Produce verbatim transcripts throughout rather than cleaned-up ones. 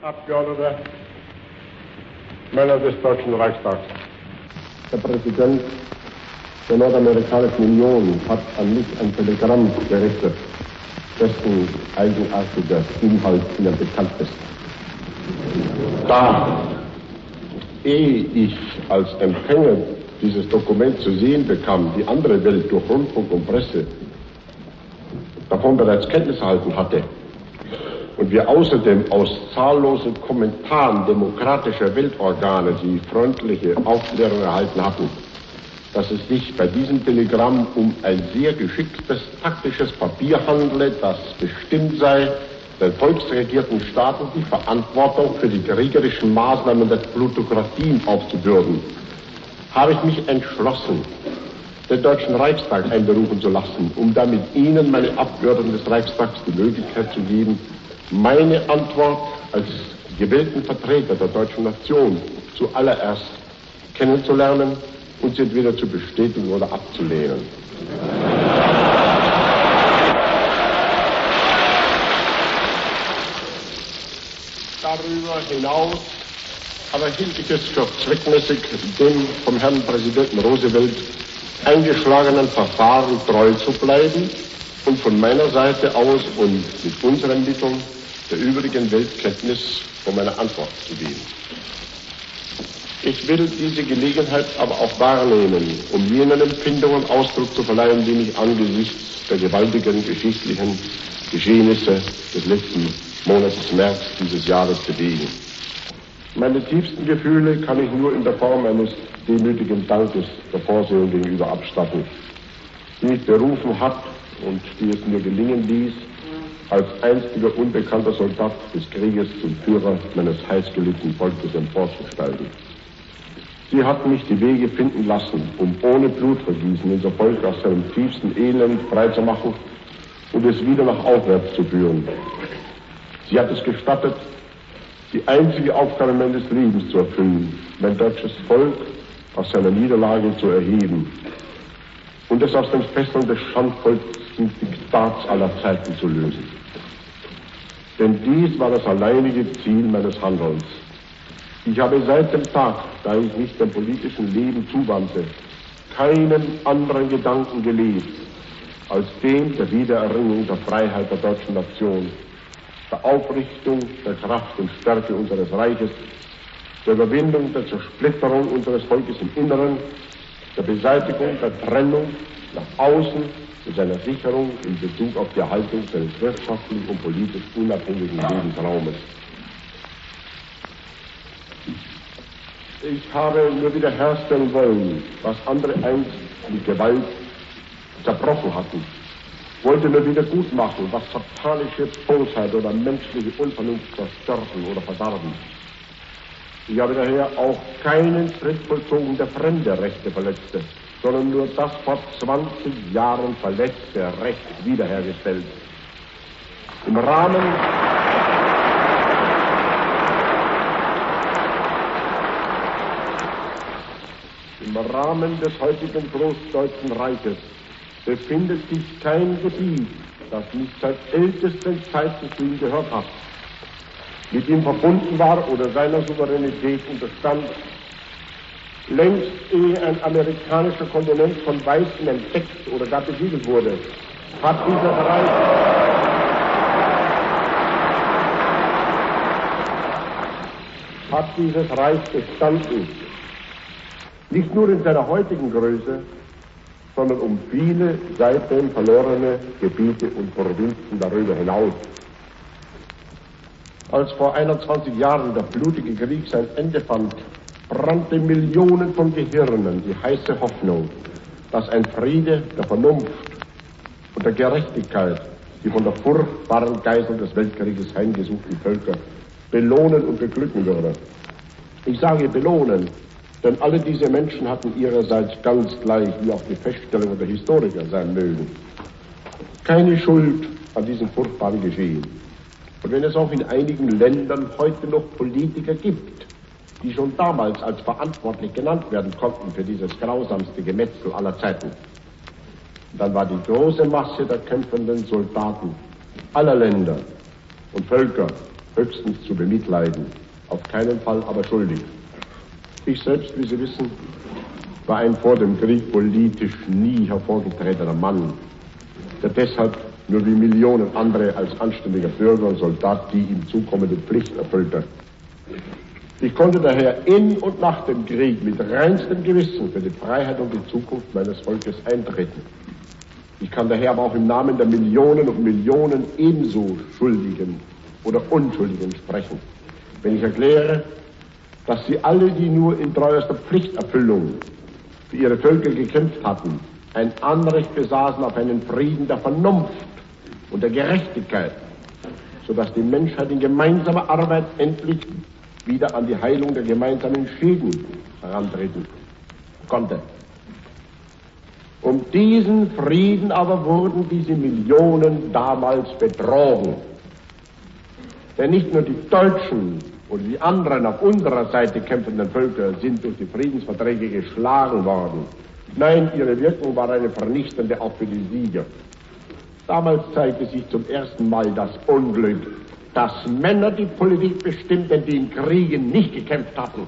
Abgeordneter, Männer des Deutschen Reichstags. Der Präsident der Nordamerikanischen Union hat an mich ein Telegramm gerichtet, dessen eigenartiger Inhalt Ihnen bekannt ist. Da, ehe ich als Empfänger dieses Dokument zu sehen bekam, die andere Welt durch Rundfunk und Presse davon bereits Kenntnis erhalten hatte, und wir außerdem aus zahllosen Kommentaren demokratischer Weltorgane die freundliche Aufklärung erhalten hatten, dass es sich bei diesem Telegramm um ein sehr geschicktes taktisches Papier handle, das bestimmt sei, den volksregierten Staaten die Verantwortung für die kriegerischen Maßnahmen der Plutokratien aufzubürden, habe ich mich entschlossen, den Deutschen Reichstag einberufen zu lassen, um damit Ihnen, meine Abgeordneten des Reichstags, die Möglichkeit zu geben, meine Antwort als gewählten Vertreter der deutschen Nation zuallererst kennenzulernen und sie entweder zu bestätigen oder abzulehnen. Darüber hinaus aber hielt ich es für zweckmäßig, dem vom Herrn Präsidenten Roosevelt eingeschlagenen Verfahren treu zu bleiben und von meiner Seite aus und mit unseren Mitteln der übrigen Welt Kenntnis von meiner Antwort zu geben. Ich will diese Gelegenheit aber auch wahrnehmen, um jenen Empfindungen Ausdruck zu verleihen, die mich angesichts der gewaltigen geschichtlichen Geschehnisse des letzten Monats März dieses Jahres bewegen. Meine tiefsten Gefühle kann ich nur in der Form eines demütigen Dankes der Vorsehung gegenüber abstatten, die mich berufen hat und die es mir gelingen ließ, als einstiger unbekannter Soldat des Krieges zum Führer meines heißgeliebten Volkes emporzusteigen. Sie hat mich die Wege finden lassen, um ohne Blutvergießen unser Volk aus seinem tiefsten Elend freizumachen und es wieder nach aufwärts zu führen. Sie hat es gestattet, die einzige Aufgabe meines Lebens zu erfüllen, mein deutsches Volk aus seiner Niederlage zu erheben und es aus den Fesseln des schandvollsten Diktats aller Zeiten zu lösen. Denn dies war das alleinige Ziel meines Handelns. Ich habe seit dem Tag, da ich mich dem politischen Leben zuwandte, keinen anderen Gedanken gelebt, als dem der Wiedererringung der Freiheit der deutschen Nation, der Aufrichtung der Kraft und Stärke unseres Reiches, der Überwindung der Zersplitterung unseres Volkes im Inneren, der Beseitigung der Trennung nach außen und seiner Sicherung in Bezug auf die Erhaltung seines wirtschaftlich und politisch unabhängigen Lebensraumes. Ich habe nur wiederherstellen wollen, was andere einst mit Gewalt zerbrochen hatten, wollte nur wieder gut machen, was satanische Bosheit oder menschliche Unvernunft zerstörten oder verdarben. Ich habe daher auch keinen Schritt vollzogen, der fremde Rechte verletzte, sondern nur das vor zwanzig Jahren verletzte Recht wiederhergestellt. Im Rahmen im Rahmen des heutigen Großdeutschen Reiches befindet sich kein Gebiet, das nicht seit ältesten Zeiten zu ihm gehört hat, mit ihm verbunden war oder seiner Souveränität unterstand. Längst ehe ein amerikanischer Kontinent von Weißen entdeckt oder gar besiedelt wurde, hat dieses Reich hat dieses Reich bestanden. Nicht nur in seiner heutigen Größe, sondern um viele seitdem verlorene Gebiete und Provinzen darüber hinaus. Als vor einundzwanzig Jahren der blutige Krieg sein Ende fand, brannte Millionen von Gehirnen die heiße Hoffnung, dass ein Friede der Vernunft und der Gerechtigkeit die von der furchtbaren Geisel des Weltkrieges heimgesuchten Völker belohnen und beglücken würde. Ich sage belohnen, denn alle diese Menschen hatten ihrerseits ganz gleich, wie auch die Feststellungen der Historiker sein mögen, keine Schuld an diesem furchtbaren Geschehen. Und wenn es auch in einigen Ländern heute noch Politiker gibt, die schon damals als verantwortlich genannt werden konnten für dieses grausamste Gemetzel aller Zeiten, dann war die große Masse der kämpfenden Soldaten aller Länder und Völker höchstens zu bemitleiden, auf keinen Fall aber schuldig. Ich selbst, wie Sie wissen, war ein vor dem Krieg politisch nie hervorgetretener Mann, der deshalb nur wie Millionen andere als anständiger Bürger und Soldat die ihm zukommende Pflicht erfüllte. Ich konnte daher in und nach dem Krieg mit reinstem Gewissen für die Freiheit und die Zukunft meines Volkes eintreten. Ich kann daher aber auch im Namen der Millionen und Millionen ebenso Schuldigen oder Unschuldigen sprechen, wenn ich erkläre, dass sie alle, die nur in treuester Pflichterfüllung für ihre Völker gekämpft hatten, ein Anrecht besaßen auf einen Frieden der Vernunft und der Gerechtigkeit, sodass die Menschheit in gemeinsamer Arbeit endlich wieder an die Heilung der gemeinsamen Schäden herantreten konnte. Um diesen Frieden aber wurden diese Millionen damals betrogen. Denn nicht nur die Deutschen oder die anderen auf unserer Seite kämpfenden Völker sind durch die Friedensverträge geschlagen worden. Nein, ihre Wirkung war eine vernichtende auch für die Sieger. Damals zeigte sich zum ersten Mal das Unglück, dass Männer die Politik bestimmten, die in Kriegen nicht gekämpft hatten.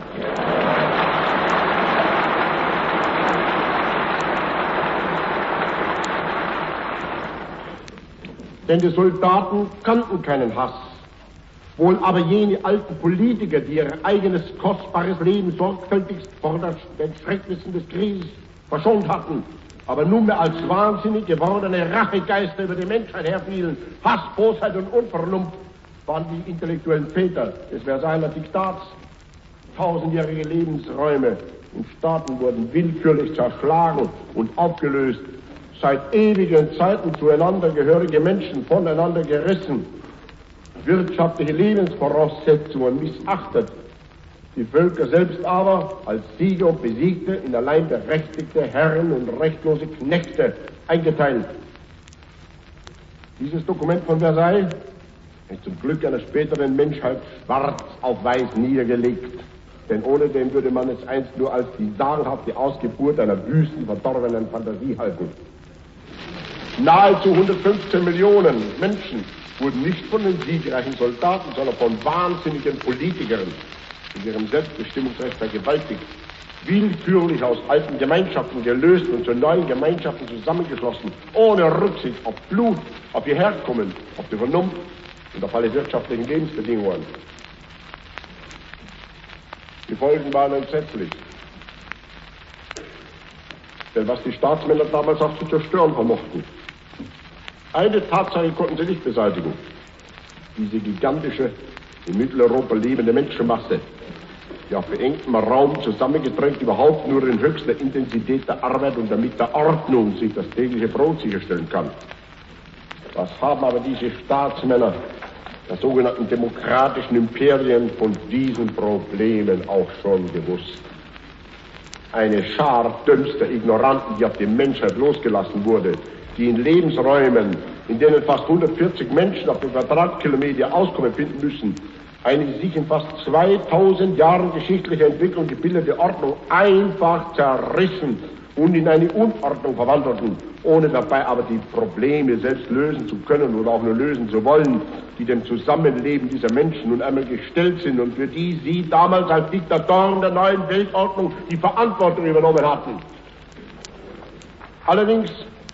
Denn die Soldaten kannten keinen Hass. Wohl aber jene alten Politiker, die ihr eigenes kostbares Leben sorgfältigst vor den Schrecknissen des Krieges verschont hatten, aber nunmehr als wahnsinnig gewordene Rachegeister über die Menschheit herfielen. Hass, Bosheit und Unvernunft waren die intellektuellen Väter des Versailler Diktats. Tausendjährige Lebensräume und Staaten wurden willkürlich zerschlagen und aufgelöst. Seit ewigen Zeiten zueinander gehörige Menschen voneinander gerissen. Wirtschaftliche Lebensvoraussetzungen missachtet. Die Völker selbst aber als Sieger und Besiegte in allein berechtigte Herren und rechtlose Knechte eingeteilt. Dieses Dokument von Versailles ist zum Glück einer späteren Menschheit schwarz auf weiß niedergelegt. Denn ohne dem würde man es einst nur als die sagenhafte Ausgeburt einer wüsten, verdorbenen Fantasie halten. Nahezu hundertfünfzehn Millionen Menschen wurden nicht von den siegreichen Soldaten, sondern von wahnsinnigen Politikern in ihrem Selbstbestimmungsrecht vergewaltigt, willkürlich aus alten Gemeinschaften gelöst und zu neuen Gemeinschaften zusammengeschlossen, ohne Rücksicht auf Blut, auf ihr Herkommen, auf die Vernunft und auf alle wirtschaftlichen Lebensbedingungen. Die Folgen waren entsetzlich. Denn was die Staatsmänner damals auch zu zerstören vermochten, eine Tatsache konnten sie nicht beseitigen. Diese gigantische, in Mitteleuropa lebende Menschenmasse, die auf beengtem Raum zusammengedrängt überhaupt nur in höchster Intensität der Arbeit und damit der Ordnung sich das tägliche Brot sicherstellen kann. Was haben aber diese Staatsmänner der sogenannten demokratischen Imperien von diesen Problemen auch schon gewusst? Eine Schar dümmster Ignoranten, die auf die Menschheit losgelassen wurde, die in Lebensräumen, in denen fast hundertvierzig Menschen auf dem Quadratkilometer Auskommen finden müssen, eine sich in fast zweitausend Jahren geschichtlicher Entwicklung gebildete Ordnung einfach zerrissen und in eine Unordnung verwandelten, ohne dabei aber die Probleme selbst lösen zu können oder auch nur lösen zu wollen, die dem Zusammenleben dieser Menschen nun einmal gestellt sind und für die sie damals als Diktatoren der neuen Weltordnung die Verantwortung übernommen hatten. Allerdings,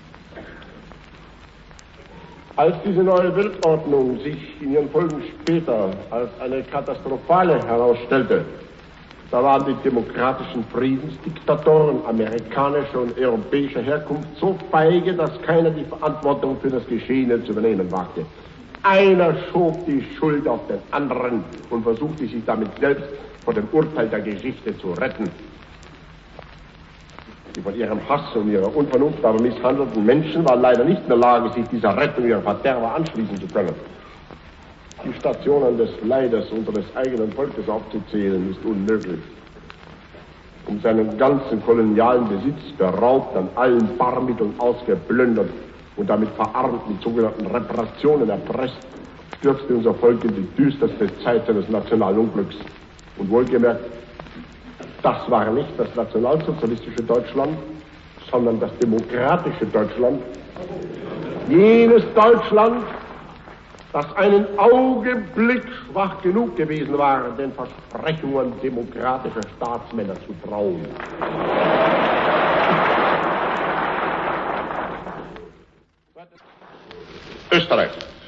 als diese neue Weltordnung sich in ihren Folgen später als eine katastrophale herausstellte, da waren die demokratischen Friedensdiktatoren amerikanischer und europäischer Herkunft so feige, dass keiner die Verantwortung für das Geschehene zu übernehmen wagte. Einer schob die Schuld auf den anderen und versuchte sich damit selbst vor dem Urteil der Geschichte zu retten. Die von ihrem Hass und ihrer Unvernunft aber misshandelten Menschen waren leider nicht in der Lage, sich dieser Rettung ihrer Verderber anschließen zu können. Die Stationen des Leides unseres eigenen Volkes aufzuzählen, ist unmöglich. Um seinen ganzen kolonialen Besitz beraubt, an allen Barmitteln ausgeplündert und damit verarmt mit sogenannten Reparationen erpresst, stürzte unser Volk in die düsterste Zeit seines nationalen Unglücks. Und wohlgemerkt, das war nicht das nationalsozialistische Deutschland, sondern das demokratische Deutschland. Jenes Deutschland, das einen Augenblick schwach genug gewesen war, den Versprechungen demokratischer Staatsmänner zu trauen. Österreich.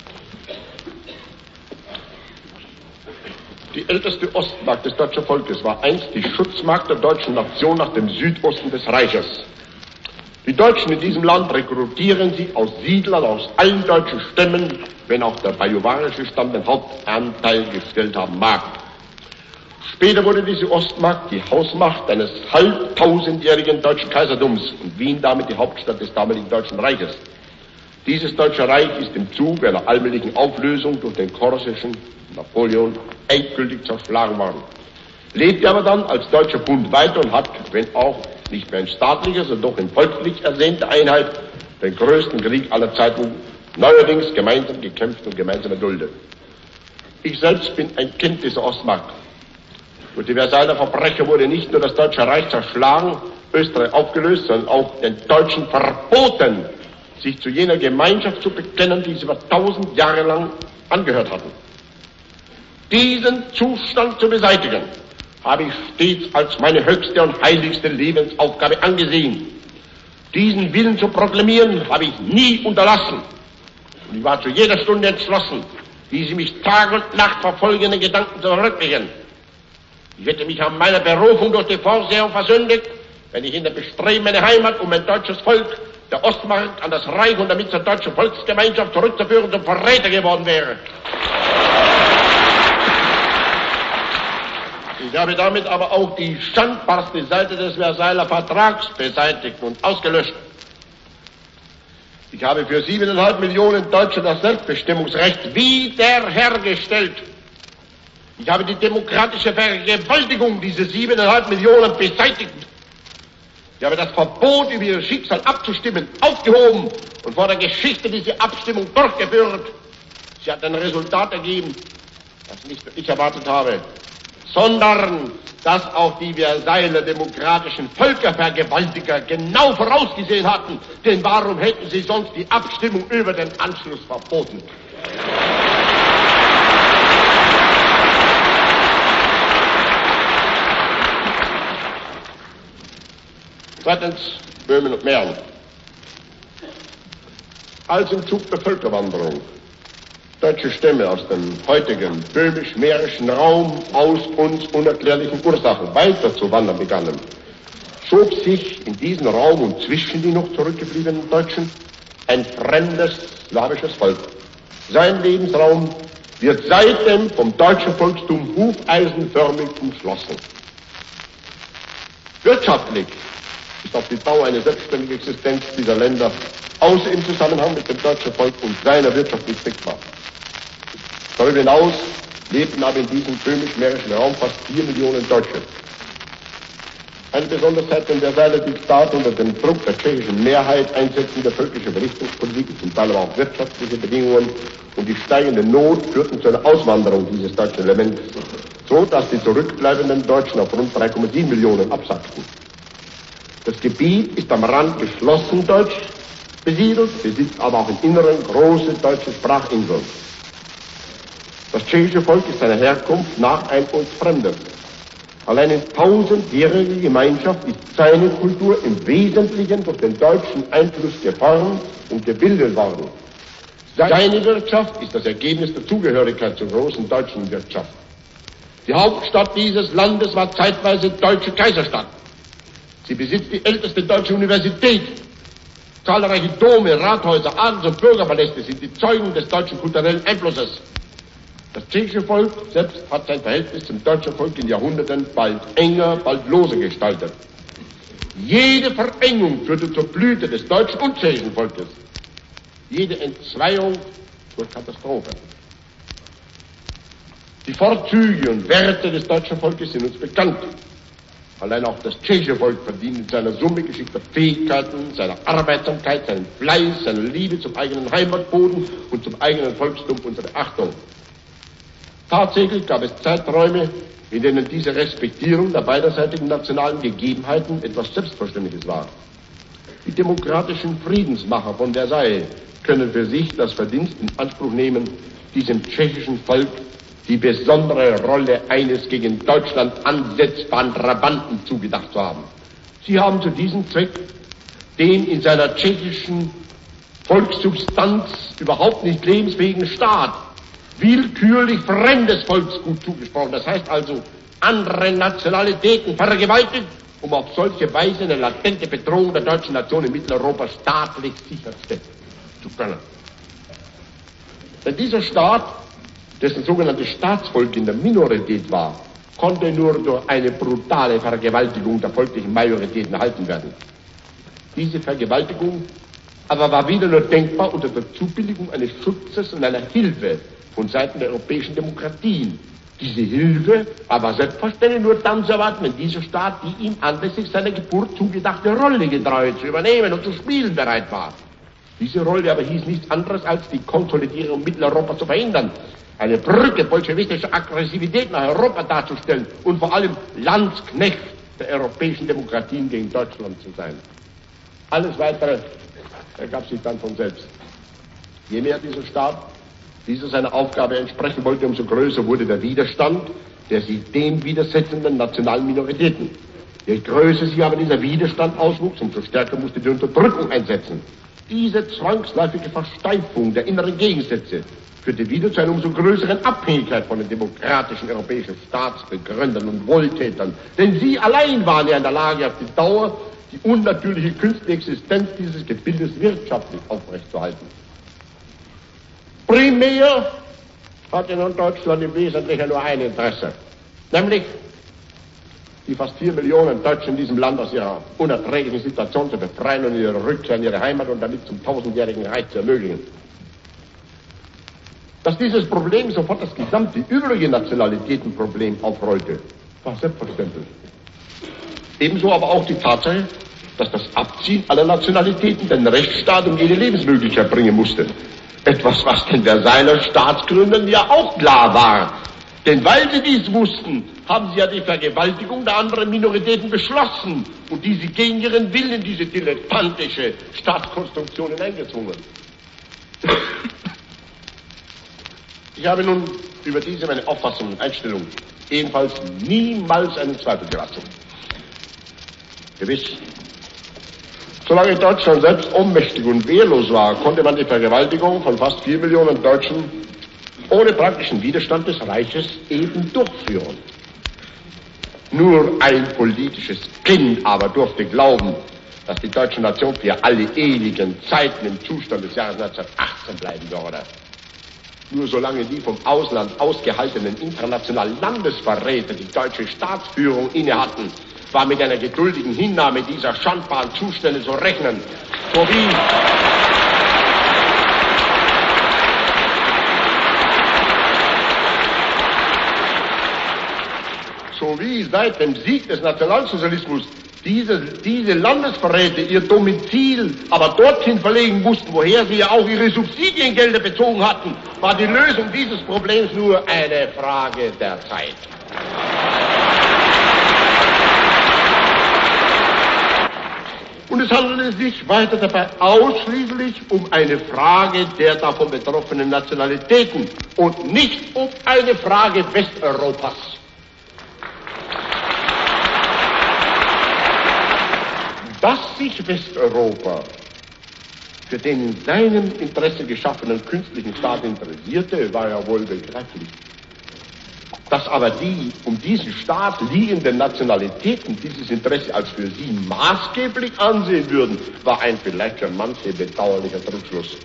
Die älteste Ostmark des deutschen Volkes war einst die Schutzmark der deutschen Nation nach dem Südosten des Reiches. Die Deutschen in diesem Land rekrutieren sie aus Siedlern aus allen deutschen Stämmen, wenn auch der bajuwarische Stamm den Hauptanteil gestellt haben mag. Später wurde diese Ostmark die Hausmacht eines halbtausendjährigen deutschen Kaisertums und Wien damit die Hauptstadt des damaligen Deutschen Reiches. Dieses Deutsche Reich ist im Zuge einer allmählichen Auflösung durch den korsischen Napoleon endgültig zerschlagen worden. Lebte aber dann als Deutscher Bund weiter und hat, wenn auch nicht mehr in staatlicher, sondern doch in volklich ersehnter Einheit, den größten Krieg aller Zeiten neuerdings gemeinsam gekämpft und gemeinsam erduldet. Ich selbst bin ein Kind dieser Ostmark. Durch die Versailler Verbrecher wurde nicht nur das Deutsche Reich zerschlagen, Österreich aufgelöst, sondern auch den Deutschen verboten, sich zu jener Gemeinschaft zu bekennen, die sie über tausend Jahre lang angehört hatten. Diesen Zustand zu beseitigen, habe ich stets als meine höchste und heiligste Lebensaufgabe angesehen. Diesen Willen zu proklamieren, habe ich nie unterlassen. Und ich war zu jeder Stunde entschlossen, diese mich Tag und Nacht verfolgenden Gedanken zu verwirklichen. Ich hätte mich an meiner Berufung durch die Vorsehung versündigt, wenn ich in der Bestreben meine Heimat um ein deutsches Volk, der Ostmark, an das Reich und damit zur deutschen Volksgemeinschaft zurückzuführen, zum Verräter geworden wäre. Ich habe damit aber auch die schandbarste Seite des Versailler Vertrags beseitigt und ausgelöscht. Ich habe für siebeneinhalb Millionen Deutsche das Selbstbestimmungsrecht wiederhergestellt. Ich habe die demokratische Vergewaltigung dieser siebeneinhalb Millionen beseitigt. Ich habe das Verbot, über ihr Schicksal abzustimmen, aufgehoben und vor der Geschichte diese Abstimmung durchgeführt. Sie hat ein Resultat ergeben, das nicht nur ich erwartet habe, sondern dass auch die Versailler demokratischen Völkervergewaltiger genau vorausgesehen hatten. Denn warum hätten sie sonst die Abstimmung über den Anschluss verboten? Zweitens, Böhmen und Mähren. Als im Zug der Völkerwanderung deutsche Stämme aus dem heutigen böhmisch-mährischen Raum aus uns unerklärlichen Ursachen weiter zu wandern begannen, schob sich in diesen Raum und zwischen die noch zurückgebliebenen Deutschen ein fremdes slawisches Volk. Sein Lebensraum wird seitdem vom deutschen Volkstum hufeisenförmig umschlossen. Wirtschaftlich ist auf die Dauer eine selbstständige Existenz dieser Länder außer im Zusammenhang mit dem deutschen Volk und seiner Wirtschaft nicht denkbar. Darüber hinaus lebten aber in diesem böhmisch-mährischen Raum fast vier Millionen Deutsche. Eine besonders seit dem Versailler Diktat unter dem Druck der tschechischen Mehrheit einsetzende völkische Berichtungspolitik, zum Teil aber auch wirtschaftliche Bedingungen und die steigende Not führten zu einer Auswanderung dieses deutschen Elements, so dass die zurückbleibenden Deutschen auf rund drei Komma sieben Millionen absackten. Das Gebiet ist am Rand geschlossen deutsch besiedelt, besitzt aber auch im Inneren große deutsche Sprachinseln. Das tschechische Volk ist seiner Herkunft nach ein uns Fremdes. Allein in tausendjähriger Gemeinschaft ist seine Kultur im Wesentlichen durch den deutschen Einfluss geformt und gebildet worden. Seine Wirtschaft ist das Ergebnis der Zugehörigkeit zur großen deutschen Wirtschaft. Die Hauptstadt dieses Landes war zeitweise deutsche Kaiserstadt. Sie besitzt die älteste deutsche Universität. Zahlreiche Dome, Rathäuser, Adels- und Bürgerpaläste sind die Zeugen des deutschen kulturellen Einflusses. Das tschechische Volk selbst hat sein Verhältnis zum deutschen Volk in Jahrhunderten bald enger, bald loser gestaltet. Jede Verengung führte zur Blüte des deutschen und tschechischen Volkes. Jede Entzweiung zur Katastrophe. Die Vorzüge und Werte des deutschen Volkes sind uns bekannt. Allein auch das tschechische Volk verdient in seiner Summe geschickter Fähigkeiten, seiner Arbeitsamkeit, seinem Fleiß, seiner Liebe zum eigenen Heimatboden und zum eigenen Volkstum unsere Achtung. Tatsächlich gab es Zeiträume, in denen diese Respektierung der beiderseitigen nationalen Gegebenheiten etwas Selbstverständliches war. Die demokratischen Friedensmacher von Versailles können für sich das Verdienst in Anspruch nehmen, diesem tschechischen Volk die besondere Rolle eines gegen Deutschland ansetzbaren Trabanten zugedacht zu haben. Sie haben zu diesem Zweck den in seiner tschechischen Volkssubstanz überhaupt nicht lebensfähigen Staat willkürlich fremdes Volksgut zugesprochen. Das heißt also, andere Nationalitäten vergewaltigt, um auf solche Weise eine latente Bedrohung der deutschen Nation in Mitteleuropa staatlich sicherstellen zu können. Denn dieser Staat, dessen sogenanntes Staatsvolk in der Minorität war, konnte nur durch eine brutale Vergewaltigung der volklichen Majoritäten erhalten werden. Diese Vergewaltigung aber war wieder nur denkbar unter der Zubilligung eines Schutzes und einer Hilfe von Seiten der europäischen Demokratien. Diese Hilfe aber selbstverständlich nur dann zu erwarten, wenn dieser Staat die ihm anlässlich seiner Geburt zugedachte Rolle getreu zu übernehmen und zu spielen bereit war. Diese Rolle aber hieß nichts anderes, als die Konsolidierung Mitteleuropas zu verhindern, eine Brücke bolschewistischer Aggressivität nach Europa darzustellen und vor allem Landsknecht der europäischen Demokratien gegen Deutschland zu sein. Alles Weitere ergab sich dann von selbst. Je mehr dieser Staat dieser seiner Aufgabe entsprechen wollte, umso größer wurde der Widerstand der sich dem widersetzenden nationalen Minoritäten. Je größer sich aber dieser Widerstand auswuchs, umso stärker musste die Unterdrückung einsetzen. Diese zwangsläufige Versteifung der inneren Gegensätze führte wieder zu einer umso größeren Abhängigkeit von den demokratischen europäischen Staatsbegründern und Wohltätern. Denn sie allein waren ja in der Lage, auf die Dauer die unnatürliche künstliche Existenz dieses Gebildes wirtschaftlich aufrechtzuerhalten. Primär hatte nun Deutschland im Wesentlichen nur ein Interesse, nämlich die fast vier Millionen Deutschen in diesem Land aus ihrer unerträglichen Situation zu befreien und ihre Rückkehr in ihre Heimat und damit zum tausendjährigen Reich zu ermöglichen. Dass dieses Problem sofort das gesamte übrige Nationalitätenproblem aufrollte, war selbstverständlich. Ebenso aber auch die Tatsache, dass das Abziehen aller Nationalitäten den Rechtsstaat um jede Lebensmöglichkeit bringen musste. Etwas, was den Versailler Staatsgründern ja auch klar war. Denn weil sie dies wussten, haben sie ja die Vergewaltigung der anderen Minoritäten beschlossen und diese gegen ihren Willen in diese dilettantische Staatskonstruktion hineingezwungen. Ich habe nun über diese meine Auffassung und Einstellung ebenfalls niemals einen Zweifel gelassen. Gewiss, solange Deutschland selbst ohnmächtig und wehrlos war, konnte man die Vergewaltigung von fast vier Millionen Deutschen ohne praktischen Widerstand des Reiches eben durchführen. Nur ein politisches Kind aber durfte glauben, dass die deutsche Nation für alle ewigen Zeiten im Zustand des Jahres neunzehnhundertachtzehn bleiben würde. Nur solange die vom Ausland ausgehaltenen internationalen Landesverräter die deutsche Staatsführung innehatten, war mit einer geduldigen Hinnahme dieser schandbaren Zustände zu rechnen, sowie sowie seit dem Sieg des Nationalsozialismus diese, diese Landesverräte ihr Domizil aber dorthin verlegen mussten, woher sie ja auch ihre Subsidiengelder bezogen hatten, war die Lösung dieses Problems nur eine Frage der Zeit. Und es handelte sich weiter dabei ausschließlich um eine Frage der davon betroffenen Nationalitäten und nicht um eine Frage Westeuropas. Dass sich Westeuropa für den in seinem Interesse geschaffenen künstlichen Staat interessierte, war ja wohl begreiflich. Dass aber die um diesen Staat liegenden Nationalitäten dieses Interesse als für sie maßgeblich ansehen würden, war ein vielleicht für manche bedauerlicher Trugschluss.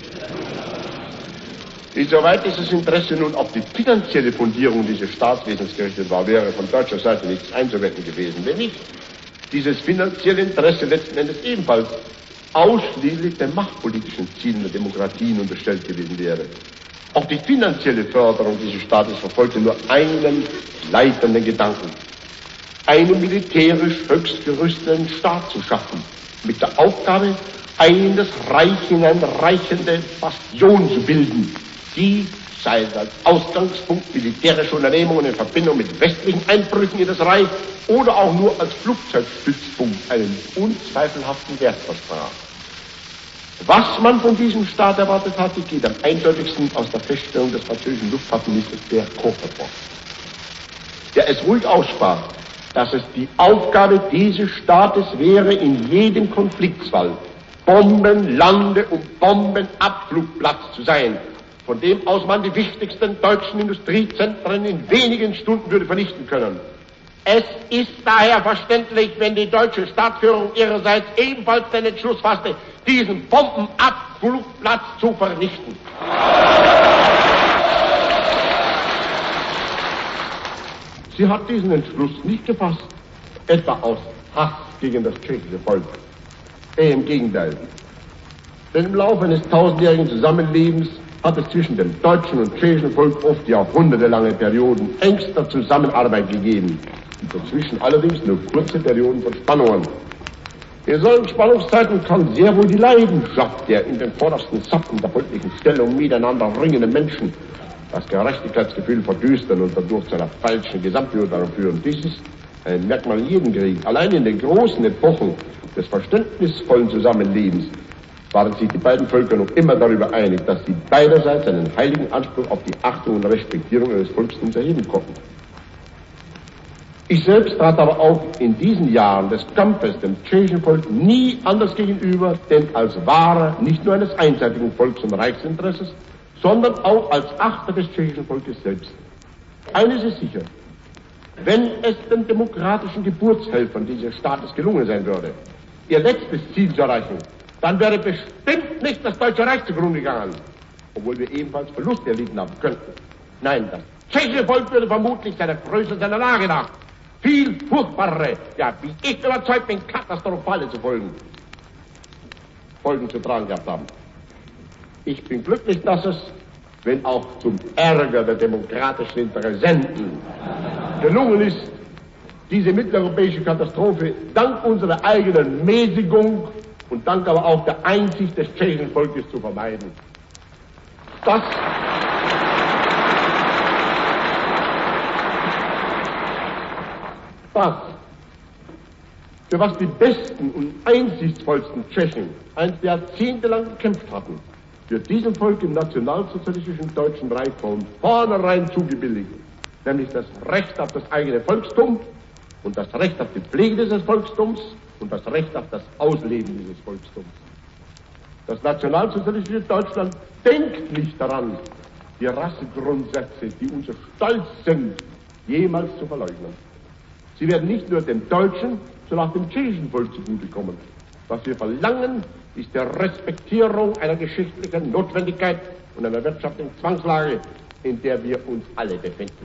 Insoweit dieses Interesse nun auf die finanzielle Fundierung dieses Staatswesens gerichtet war, wäre von deutscher Seite nichts einzuwenden gewesen, wenn nicht dieses finanzielle Interesse letzten Endes ebenfalls ausschließlich den machtpolitischen Zielen der Demokratien unterstellt gewesen wäre. Auch die finanzielle Förderung dieses Staates verfolgte nur einen leitenden Gedanken: einen militärisch höchst gerüsteten Staat zu schaffen, mit der Aufgabe, eine das Reich hineinreichende Bastion zu bilden, die, sei es als Ausgangspunkt militärischer Unternehmungen in Verbindung mit westlichen Einbrüchen in das Reich oder auch nur als Flugzeugstützpunkt einen unzweifelhaften Wert versprach. Was man von diesem Staat erwartet hatte, geht am eindeutigsten aus der Feststellung des französischen Luftfahrtministers der Koch hervor, der es ruhig aussprach, dass es die Aufgabe dieses Staates wäre, in jedem Konfliktfall Bomben-, Lande- und Bombenabflugplatz zu sein, von dem aus man die wichtigsten deutschen Industriezentren in wenigen Stunden würde vernichten können. Es ist daher verständlich, wenn die deutsche Staatsführung ihrerseits ebenfalls den Entschluss fasste, diesen Bombenabflugplatz zu vernichten. Sie hat diesen Entschluss nicht gefasst, etwa aus Hass gegen das tschechische Volk. Eher im Gegenteil. Denn im Laufe eines tausendjährigen Zusammenlebens hat es zwischen dem deutschen und tschechischen Volk oft jahrhundertelange Perioden engster Zusammenarbeit gegeben. Und dazwischen allerdings nur kurze Perioden von Spannungen. In solchen Spannungszeiten kann sehr wohl die Leidenschaft der in den vordersten Sappen der politischen Stellung miteinander ringenden Menschen das Gerechtigkeitsgefühl verdüstern und dadurch zu einer falschen Gesamtbeurteilung führen. Dies ist ein Merkmal in jedem Krieg. Allein in den großen Epochen des verständnisvollen Zusammenlebens waren sich die beiden Völker noch immer darüber einig, dass sie beiderseits einen heiligen Anspruch auf die Achtung und Respektierung eines Volkstums erheben konnten. Ich selbst trat aber auch in diesen Jahren des Kampfes dem tschechischen Volk nie anders gegenüber, denn als Wahrer nicht nur eines einseitigen Volks- und Reichsinteresses, sondern auch als Achter des tschechischen Volkes selbst. Eines ist sicher: Wenn es den demokratischen Geburtshelfern dieses Staates gelungen sein würde, ihr letztes Ziel zu erreichen, dann wäre bestimmt nicht das Deutsche Reich zugrunde gegangen, obwohl wir ebenfalls Verluste erlitten haben könnten. Nein, das tschechische Volk würde vermutlich seiner Größe, seiner Lage nach viel furchtbarere, ja, wie ich überzeugt bin, katastrophale zu folgen, Folgen zu tragen gehabt haben. Ich bin glücklich, dass es, wenn auch zum Ärger der demokratischen Interessenten, gelungen ist, diese mitteleuropäische Katastrophe dank unserer eigenen Mäßigung und dank aber auch der Einsicht des tschechischen Volkes zu vermeiden. Das Das, für was die besten und einsichtsvollsten Tschechen einst jahrzehntelang gekämpft hatten, wird diesem Volk im nationalsozialistischen Deutschen Reich von vornherein zugebilligt, nämlich das Recht auf das eigene Volkstum und das Recht auf die Pflege dieses Volkstums und das Recht auf das Ausleben dieses Volkstums. Das nationalsozialistische Deutschland denkt nicht daran, die Rassegrundsätze, die unser Stolz sind, jemals zu verleugnen. Sie werden nicht nur dem deutschen, sondern auch dem tschechischen Volk zugutekommen. Was wir verlangen, ist die Respektierung einer geschichtlichen Notwendigkeit und einer wirtschaftlichen Zwangslage, in der wir uns alle befinden.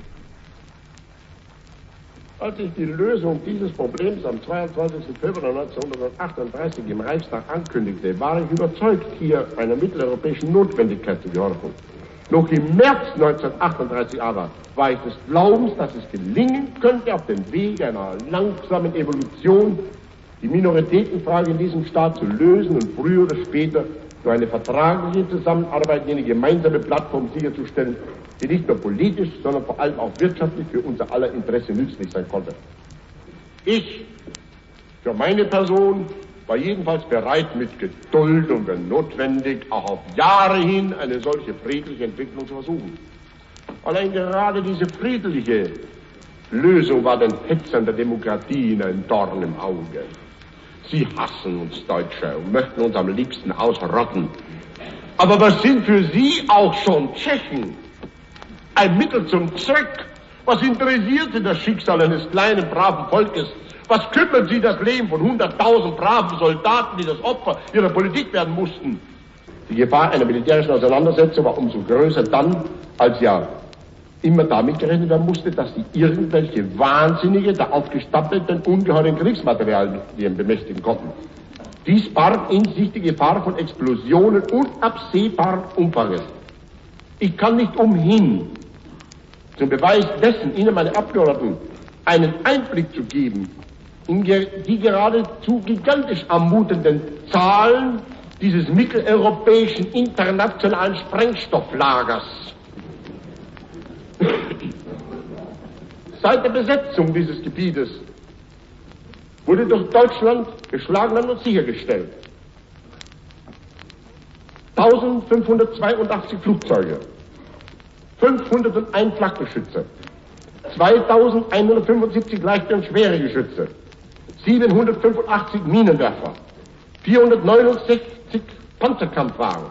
Als ich die Lösung dieses Problems am zweiundzwanzigsten Februar neunzehnhundertachtunddreißig im Reichstag ankündigte, war ich überzeugt, hier einer mitteleuropäischen Notwendigkeit zu gehorchen. Noch im März neunzehnhundertachtunddreißig aber war ich des Glaubens, dass es gelingen könnte, auf dem Weg einer langsamen Evolution die Minoritätenfrage in diesem Staat zu lösen und früher oder später durch eine vertragliche Zusammenarbeit eine gemeinsame Plattform sicherzustellen, die nicht nur politisch, sondern vor allem auch wirtschaftlich für unser aller Interesse nützlich sein konnte. Ich, für meine Person, war jedenfalls bereit, mit Geduld und wenn notwendig auch auf Jahre hin eine solche friedliche Entwicklung zu versuchen. Allein gerade diese friedliche Lösung war den Hetzern der Demokratie in ein Dorn im Auge. Sie hassen uns Deutsche und möchten uns am liebsten ausrotten. Aber was sind für sie auch schon Tschechen? Ein Mittel zum Zweck. Was interessiert sie das Schicksal eines kleinen, braven Volkes? Was kümmert sie das Leben von hunderttausend braven Soldaten, die das Opfer ihrer Politik werden mussten? Die Gefahr einer militärischen Auseinandersetzung war umso größer dann, als ja immer damit gerechnet werden musste, dass sie irgendwelche Wahnsinnige der aufgestapelten ungeheuren Kriegsmaterialien bemächtigen konnten. Dies barg in sich die Gefahr von Explosionen unabsehbaren Umfanges. Ich kann nicht umhin, zum Beweis dessen Ihnen, meine Abgeordneten, einen Einblick zu geben in die geradezu gigantisch anmutenden Zahlen dieses mitteleuropäischen internationalen Sprengstofflagers. Seit der Besetzung dieses Gebietes wurde durch Deutschland geschlagen und sichergestellt, eintausendfünfhundertzweiundachtzig Flugzeuge, fünfhunderteins Flakgeschütze, zweitausendeinhundertfünfundsiebzig leichte und schwere Geschütze, siebenhundertfünfundachtzig Minenwerfer, vierhundertneunundsechzig Panzerkampfwagen,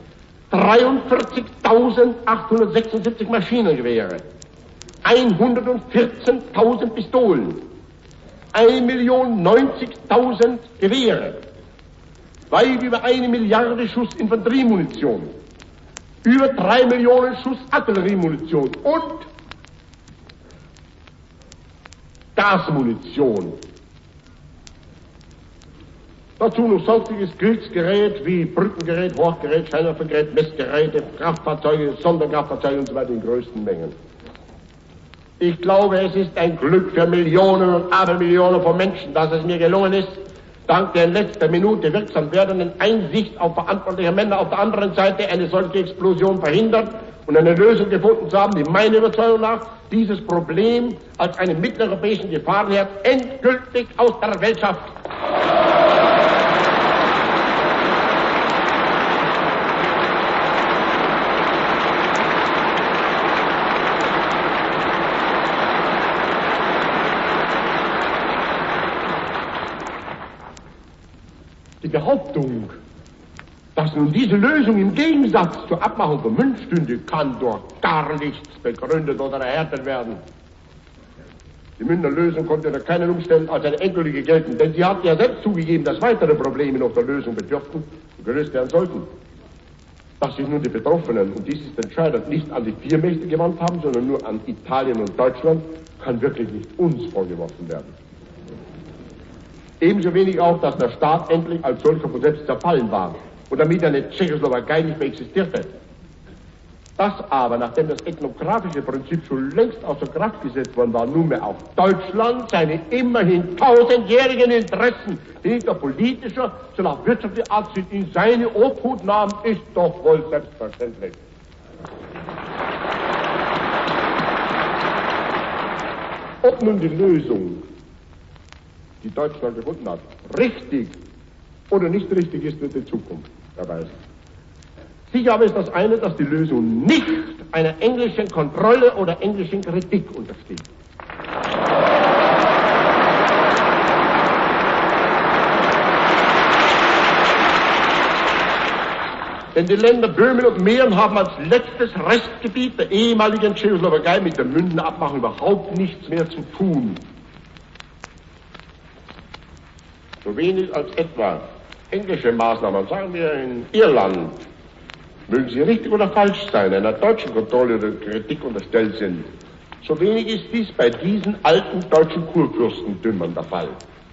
dreiundvierzigtausendachthundertsechsundsiebzig Maschinengewehre, hundertvierzehntausend Pistolen, eine Million neunzigtausend Gewehre, weit über eine Milliarde Schuss Infanteriemunition, über drei Millionen Schuss Artilleriemunition und Gasmunition. Dazu noch sonstiges Kriegsgerät wie Brückengerät, Hochgerät, Scheinwerfergerät, Messgeräte, Kraftfahrzeuge, Sonderkraftfahrzeuge und so weiter in größten Mengen. Ich glaube, es ist ein Glück für Millionen und Abermillionen von Menschen, dass es mir gelungen ist, dank der in letzter Minute wirksam werdenden Einsicht auf verantwortliche Männer auf der anderen Seite eine solche Explosion verhindert und eine Lösung gefunden zu haben, die meiner Überzeugung nach dieses Problem als einen mitteleuropäischen Gefahrenherd endgültig aus der Welt schafft. Die Behauptung, dass nun diese Lösung im Gegensatz zur Abmachung von Münch stünde, kann durch gar nichts begründet oder erhärtet werden. Die Münchner Lösung konnte unter keinen Umständen als eine endgültige gelten, denn sie hat ja selbst zugegeben, dass weitere Probleme noch der Lösung bedürften und gelöst werden sollten. Dass sich nun die Betroffenen, und dies ist entscheidend, nicht an die vier Mächte gewandt haben, sondern nur an Italien und Deutschland, kann wirklich nicht uns vorgeworfen werden. Ebenso wenig auch, dass der Staat endlich als solcher von selbst zerfallen war und damit eine Tschechoslowakei nicht mehr existierte. Das aber, nachdem das ethnografische Prinzip schon längst außer Kraft gesetzt worden war, nunmehr auch Deutschland seine immerhin tausendjährigen Interessen, die nicht auf politischer, sondern auf wirtschaftlicher Art sind, in seine Obhut nahm, ist doch wohl selbstverständlich. Ob nun die Lösung, die Deutschland gefunden hat, richtig oder nicht richtig ist, wird die Zukunft erweisen. Sicher aber ist das eine, dass die Lösung nicht einer englischen Kontrolle oder englischen Kritik untersteht. Denn die Länder Böhmen und Mähren haben als letztes Restgebiet der ehemaligen Tschechoslowakei mit der Münchner Abmachung überhaupt nichts mehr zu tun. So wenig als etwa englische Maßnahmen, sagen wir in Irland, mögen sie richtig oder falsch sein, einer deutschen Kontrolle oder Kritik unterstellt sind, so wenig ist dies bei diesen alten deutschen Kurfürstentümern der Fall.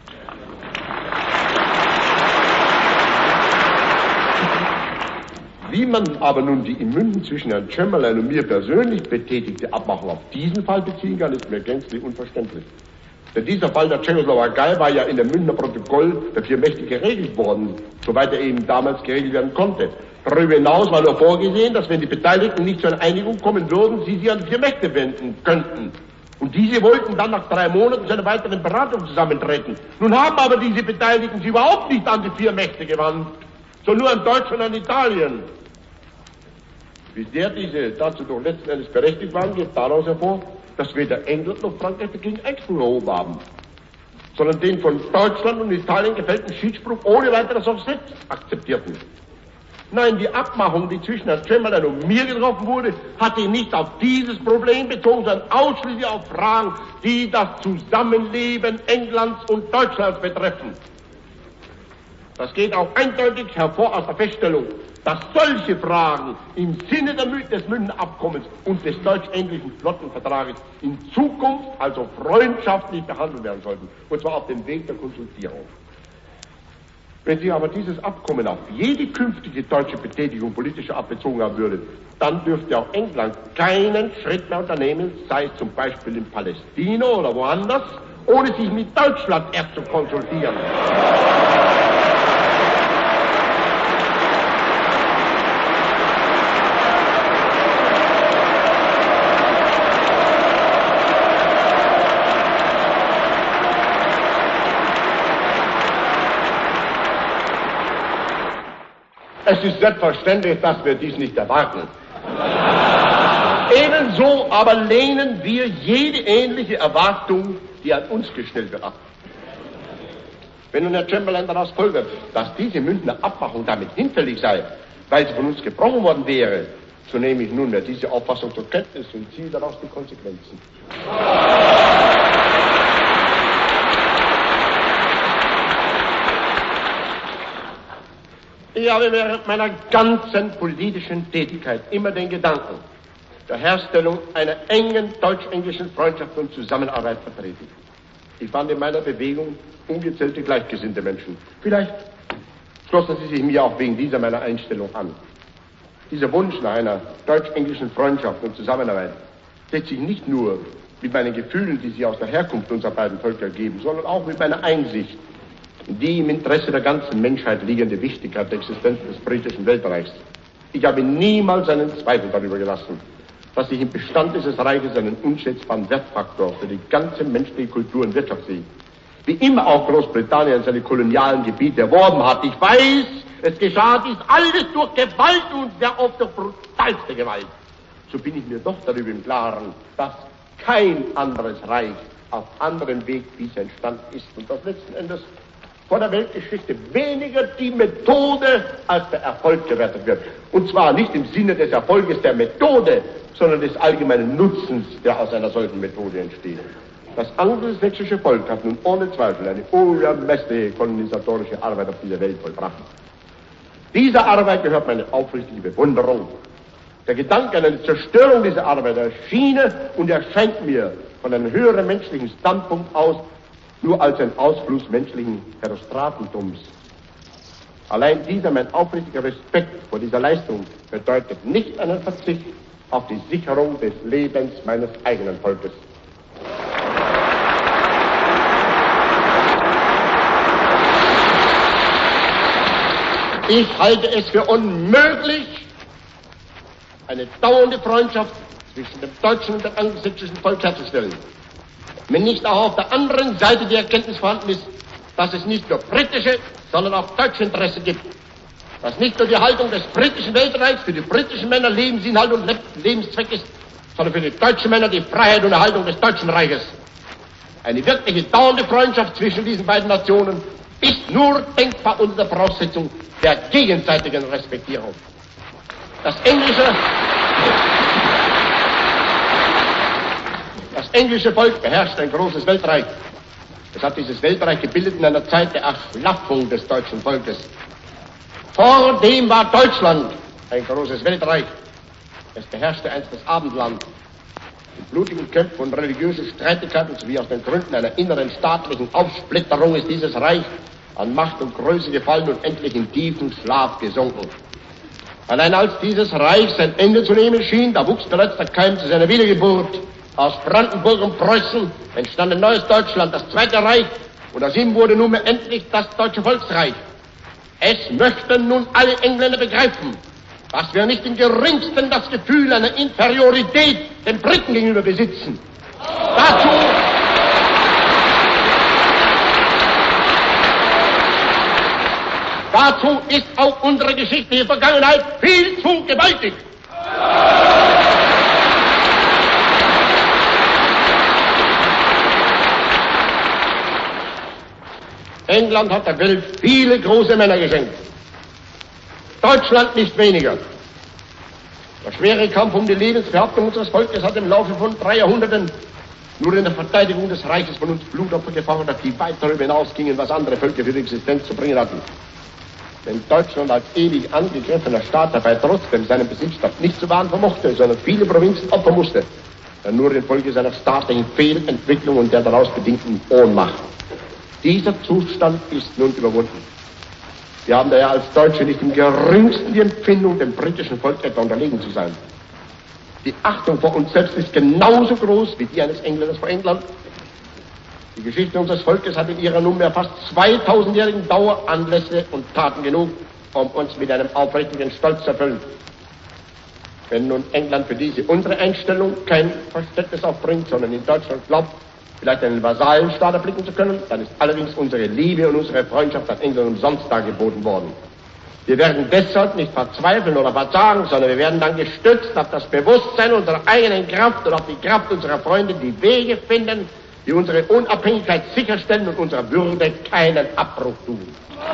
Wie man aber nun die in München zwischen Herrn Chamberlain und mir persönlich betätigte Abmachung auf diesen Fall beziehen kann, ist mir gänzlich unverständlich. Denn dieser Fall der Tschechoslowakei war ja in dem Münchner Protokoll der vier Mächte geregelt worden, soweit er eben damals geregelt werden konnte. Darüber hinaus war nur vorgesehen, dass wenn die Beteiligten nicht zu einer Einigung kommen würden, sie sich an die vier Mächte wenden könnten. Und diese wollten dann nach drei Monaten zu einer weiteren Beratung zusammentreten. Nun haben aber diese Beteiligten sich überhaupt nicht an die vier Mächte gewandt, sondern nur an Deutschland und an Italien. Wie sehr diese dazu doch letzten Endes berechtigt waren, geht daraus hervor, dass weder England noch Frankreich dagegen Einspruch erhoben haben, sondern den von Deutschland und Italien gefällten Schiedsspruch ohne weiteres auch selbst akzeptierten. Nein, die Abmachung, die zwischen Herrn Chamberlain und mir getroffen wurde, hat sich nicht auf dieses Problem bezogen, sondern ausschließlich auf Fragen, die das Zusammenleben Englands und Deutschlands betreffen. Das geht auch eindeutig hervor aus der Feststellung, dass solche Fragen im Sinne des Münchner Abkommens und des deutsch-englischen Flottenvertrages in Zukunft also freundschaftlich behandelt werden sollten, und zwar auf dem Weg der Konsultierung. Wenn sich aber dieses Abkommen auf jede künftige deutsche Betätigung politischer Art bezogen haben würde, dann dürfte auch England keinen Schritt mehr unternehmen, sei es zum Beispiel in Palästina oder woanders, ohne sich mit Deutschland erst zu konsultieren. Es ist selbstverständlich, dass wir dies nicht erwarten. Ebenso aber lehnen wir jede ähnliche Erwartung, die an uns gestellt wird, ab. Wenn nun Herr Chamberlain daraus folgert, dass diese Münchner Abmachung damit hinfällig sei, weil sie von uns gebrochen worden wäre, so nehme ich nunmehr diese Auffassung zur Kenntnis und ziehe daraus die Konsequenzen. Ich habe während meiner ganzen politischen Tätigkeit immer den Gedanken der Herstellung einer engen deutsch-englischen Freundschaft und Zusammenarbeit vertreten. Ich fand in meiner Bewegung ungezählte gleichgesinnte Menschen. Vielleicht schlossen sie sich mir auch wegen dieser meiner Einstellung an. Dieser Wunsch nach einer deutsch-englischen Freundschaft und Zusammenarbeit setzt sich nicht nur mit meinen Gefühlen, die sich aus der Herkunft unserer beiden Völker ergeben, sondern auch mit meiner Einsicht in die im Interesse der ganzen Menschheit liegende Wichtigkeit der Existenz des britischen Weltreichs. Ich habe niemals einen Zweifel darüber gelassen, dass ich im Bestand dieses Reiches einen unschätzbaren Wertfaktor für die ganze menschliche Kultur und Wirtschaft sehe. Wie immer auch Großbritannien seine kolonialen Gebiete erworben hat. Ich weiß, es geschah dies alles durch Gewalt und sehr oft durch brutalste Gewalt. So bin ich mir doch darüber im Klaren, dass kein anderes Reich auf anderem Weg bisher entstanden ist und das letzten Endes von der Weltgeschichte weniger die Methode als der Erfolg gewertet wird. Und zwar nicht im Sinne des Erfolges der Methode, sondern des allgemeinen Nutzens, der aus einer solchen Methode entsteht. Das angelsächsische Volk hat nun ohne Zweifel eine unermessliche kolonisatorische Arbeit auf dieser Welt vollbracht. Dieser Arbeit gehört meine aufrichtige Bewunderung. Der Gedanke an eine Zerstörung dieser Arbeit erschiene und erscheint mir von einem höheren menschlichen Standpunkt aus nur als ein Ausfluss menschlichen Herostratentums. Allein dieser, mein aufrichtiger Respekt vor dieser Leistung, bedeutet nicht einen Verzicht auf die Sicherung des Lebens meines eigenen Volkes. Ich halte es für unmöglich, eine dauernde Freundschaft zwischen dem deutschen und dem angelsächsischen Volk herzustellen, wenn nicht auch auf der anderen Seite die Erkenntnis vorhanden ist, dass es nicht nur britische, sondern auch deutsche Interessen gibt. Dass nicht nur die Haltung des britischen Weltreichs für die britischen Männer Lebensinhalt und Lebenszweck ist, sondern für die deutschen Männer die Freiheit und Erhaltung des deutschen Reiches. Eine wirkliche dauernde Freundschaft zwischen diesen beiden Nationen ist nur denkbar unter der Voraussetzung der gegenseitigen Respektierung. Das englische, das englische Volk beherrscht ein großes Weltreich. Es hat dieses Weltreich gebildet in einer Zeit der Erschlaffung des deutschen Volkes. Vor dem war Deutschland ein großes Weltreich. Es beherrschte einst das Abendland. In blutigen Kämpfen und religiösen Streitigkeiten sowie aus den Gründen einer inneren staatlichen Aufsplitterung ist dieses Reich an Macht und Größe gefallen und endlich in tiefen Schlaf gesunken. Allein als dieses Reich sein Ende zu nehmen schien, da wuchs bereits der Keim zu seiner Wiedergeburt. Aus Brandenburg und Preußen entstand ein neues Deutschland, das Zweite Reich, und aus ihm wurde nunmehr endlich das Deutsche Volksreich. Es möchten nun alle Engländer begreifen, dass wir nicht im geringsten das Gefühl einer Inferiorität den Briten gegenüber besitzen. Dazu, dazu ist auch unsere geschichtliche Vergangenheit viel zu gewaltig. England hat der Welt viele große Männer geschenkt. Deutschland nicht weniger. Der schwere Kampf um die Lebensbehauptung unseres Volkes hat im Laufe von drei Jahrhunderten nur in der Verteidigung des Reiches von uns Blutopfer gefordert, die weit darüber hinausgingen, was andere Völker für die Existenz zu bringen hatten. Wenn Deutschland als ewig angegriffener Staat dabei trotzdem seinen Besitzstand nicht zu wahren vermochte, sondern viele Provinzen opfern musste, dann nur infolge seiner staatlichen Fehlentwicklung und der daraus bedingten Ohnmacht. Dieser Zustand ist nun überwunden. Wir haben daher als Deutsche nicht im geringsten die Empfindung, dem britischen Volk etwa unterlegen zu sein. Die Achtung vor uns selbst ist genauso groß wie die eines Engländers vor England. Die Geschichte unseres Volkes hat in ihrer nunmehr fast zweitausendjährigen Dauer Anlässe und Taten genug, um uns mit einem aufrichtigen Stolz zu erfüllen. Wenn nun England für diese unsere Einstellung kein Verständnis aufbringt, sondern in Deutschland glaubt, vielleicht einen Vasallenstaat erblicken zu können, dann ist allerdings unsere Liebe und unsere Freundschaft an England umsonst dargeboten worden. Wir werden deshalb nicht verzweifeln oder verzagen, sondern wir werden dann gestützt auf das Bewusstsein unserer eigenen Kraft und auf die Kraft unserer Freunde die Wege finden, die unsere Unabhängigkeit sicherstellen und unserer Würde keinen Abbruch tun.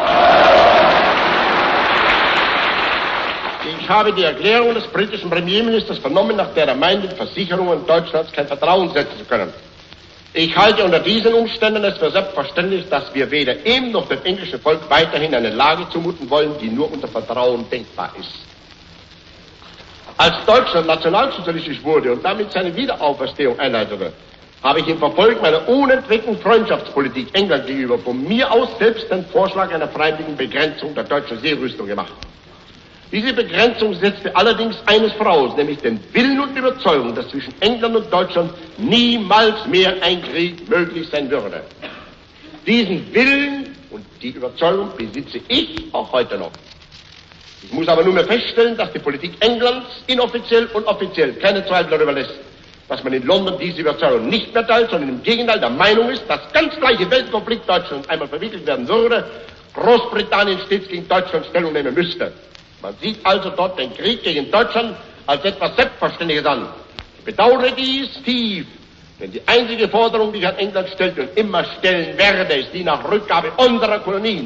Ich habe die Erklärung des britischen Premierministers vernommen, nach der er meint, in Versicherungen Deutschlands kein Vertrauen setzen zu können. Ich halte unter diesen Umständen es für selbstverständlich, dass wir weder ihm noch dem englischen Volk weiterhin eine Lage zumuten wollen, die nur unter Vertrauen denkbar ist. Als Deutschland nationalsozialistisch wurde und damit seine Wiederauferstehung einleitete, habe ich im Verfolg meiner unentwickelten Freundschaftspolitik England gegenüber von mir aus selbst den Vorschlag einer freiwilligen Begrenzung der deutschen Seerüstung gemacht. Diese Begrenzung setzte allerdings eines voraus, nämlich den Willen und Überzeugung, dass zwischen England und Deutschland niemals mehr ein Krieg möglich sein würde. Diesen Willen und die Überzeugung besitze ich auch heute noch. Ich muss aber nunmehr feststellen, dass die Politik Englands inoffiziell und offiziell keine Zweifel darüber lässt, dass man in London diese Überzeugung nicht mehr teilt, sondern im Gegenteil der Meinung ist, dass ganz gleiche Weltkonflikt Deutschland einmal verwickelt werden würde, Großbritannien stets gegen Deutschland Stellung nehmen müsste. Man sieht also dort den Krieg gegen Deutschland als etwas Selbstverständliches an. Ich bedauere dies tief, denn die einzige Forderung, die ich an England stellte und immer stellen werde, ist die nach Rückgabe unserer Kolonien.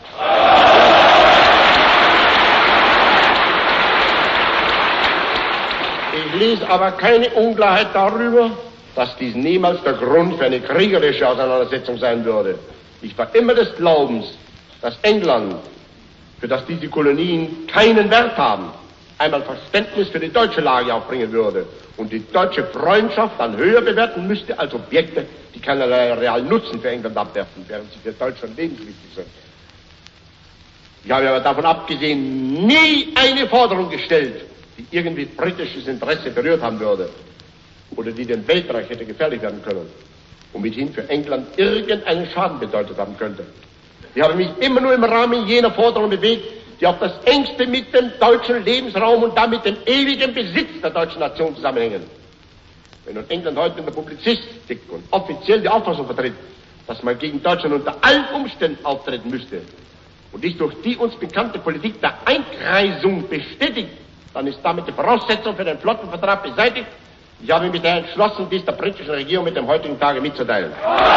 Ich lese aber keine Unklarheit darüber, dass dies niemals der Grund für eine kriegerische Auseinandersetzung sein würde. Ich war immer des Glaubens, dass England, für das diese Kolonien keinen Wert haben, einmal Verständnis für die deutsche Lage aufbringen würde und die deutsche Freundschaft dann höher bewerten müsste als Objekte, die keinerlei realen Nutzen für England abwerfen, während sie für Deutschland lebenswichtig sind. Ich habe aber davon abgesehen nie eine Forderung gestellt, die irgendwie britisches Interesse berührt haben würde oder die dem Weltreich hätte gefährlich werden können und mithin für England irgendeinen Schaden bedeutet haben könnte. Ich habe mich immer nur im Rahmen jener Forderung bewegt, die auf das engste mit dem deutschen Lebensraum und damit dem ewigen Besitz der deutschen Nation zusammenhängen. Wenn nun England heute in der Publizistik und offiziell die Auffassung vertritt, dass man gegen Deutschland unter allen Umständen auftreten müsste und dies durch die uns bekannte Politik der Einkreisung bestätigt, dann ist damit die Voraussetzung für den Flottenvertrag beseitigt. Ich habe mich daher entschlossen, dies der britischen Regierung mit dem heutigen Tage mitzuteilen.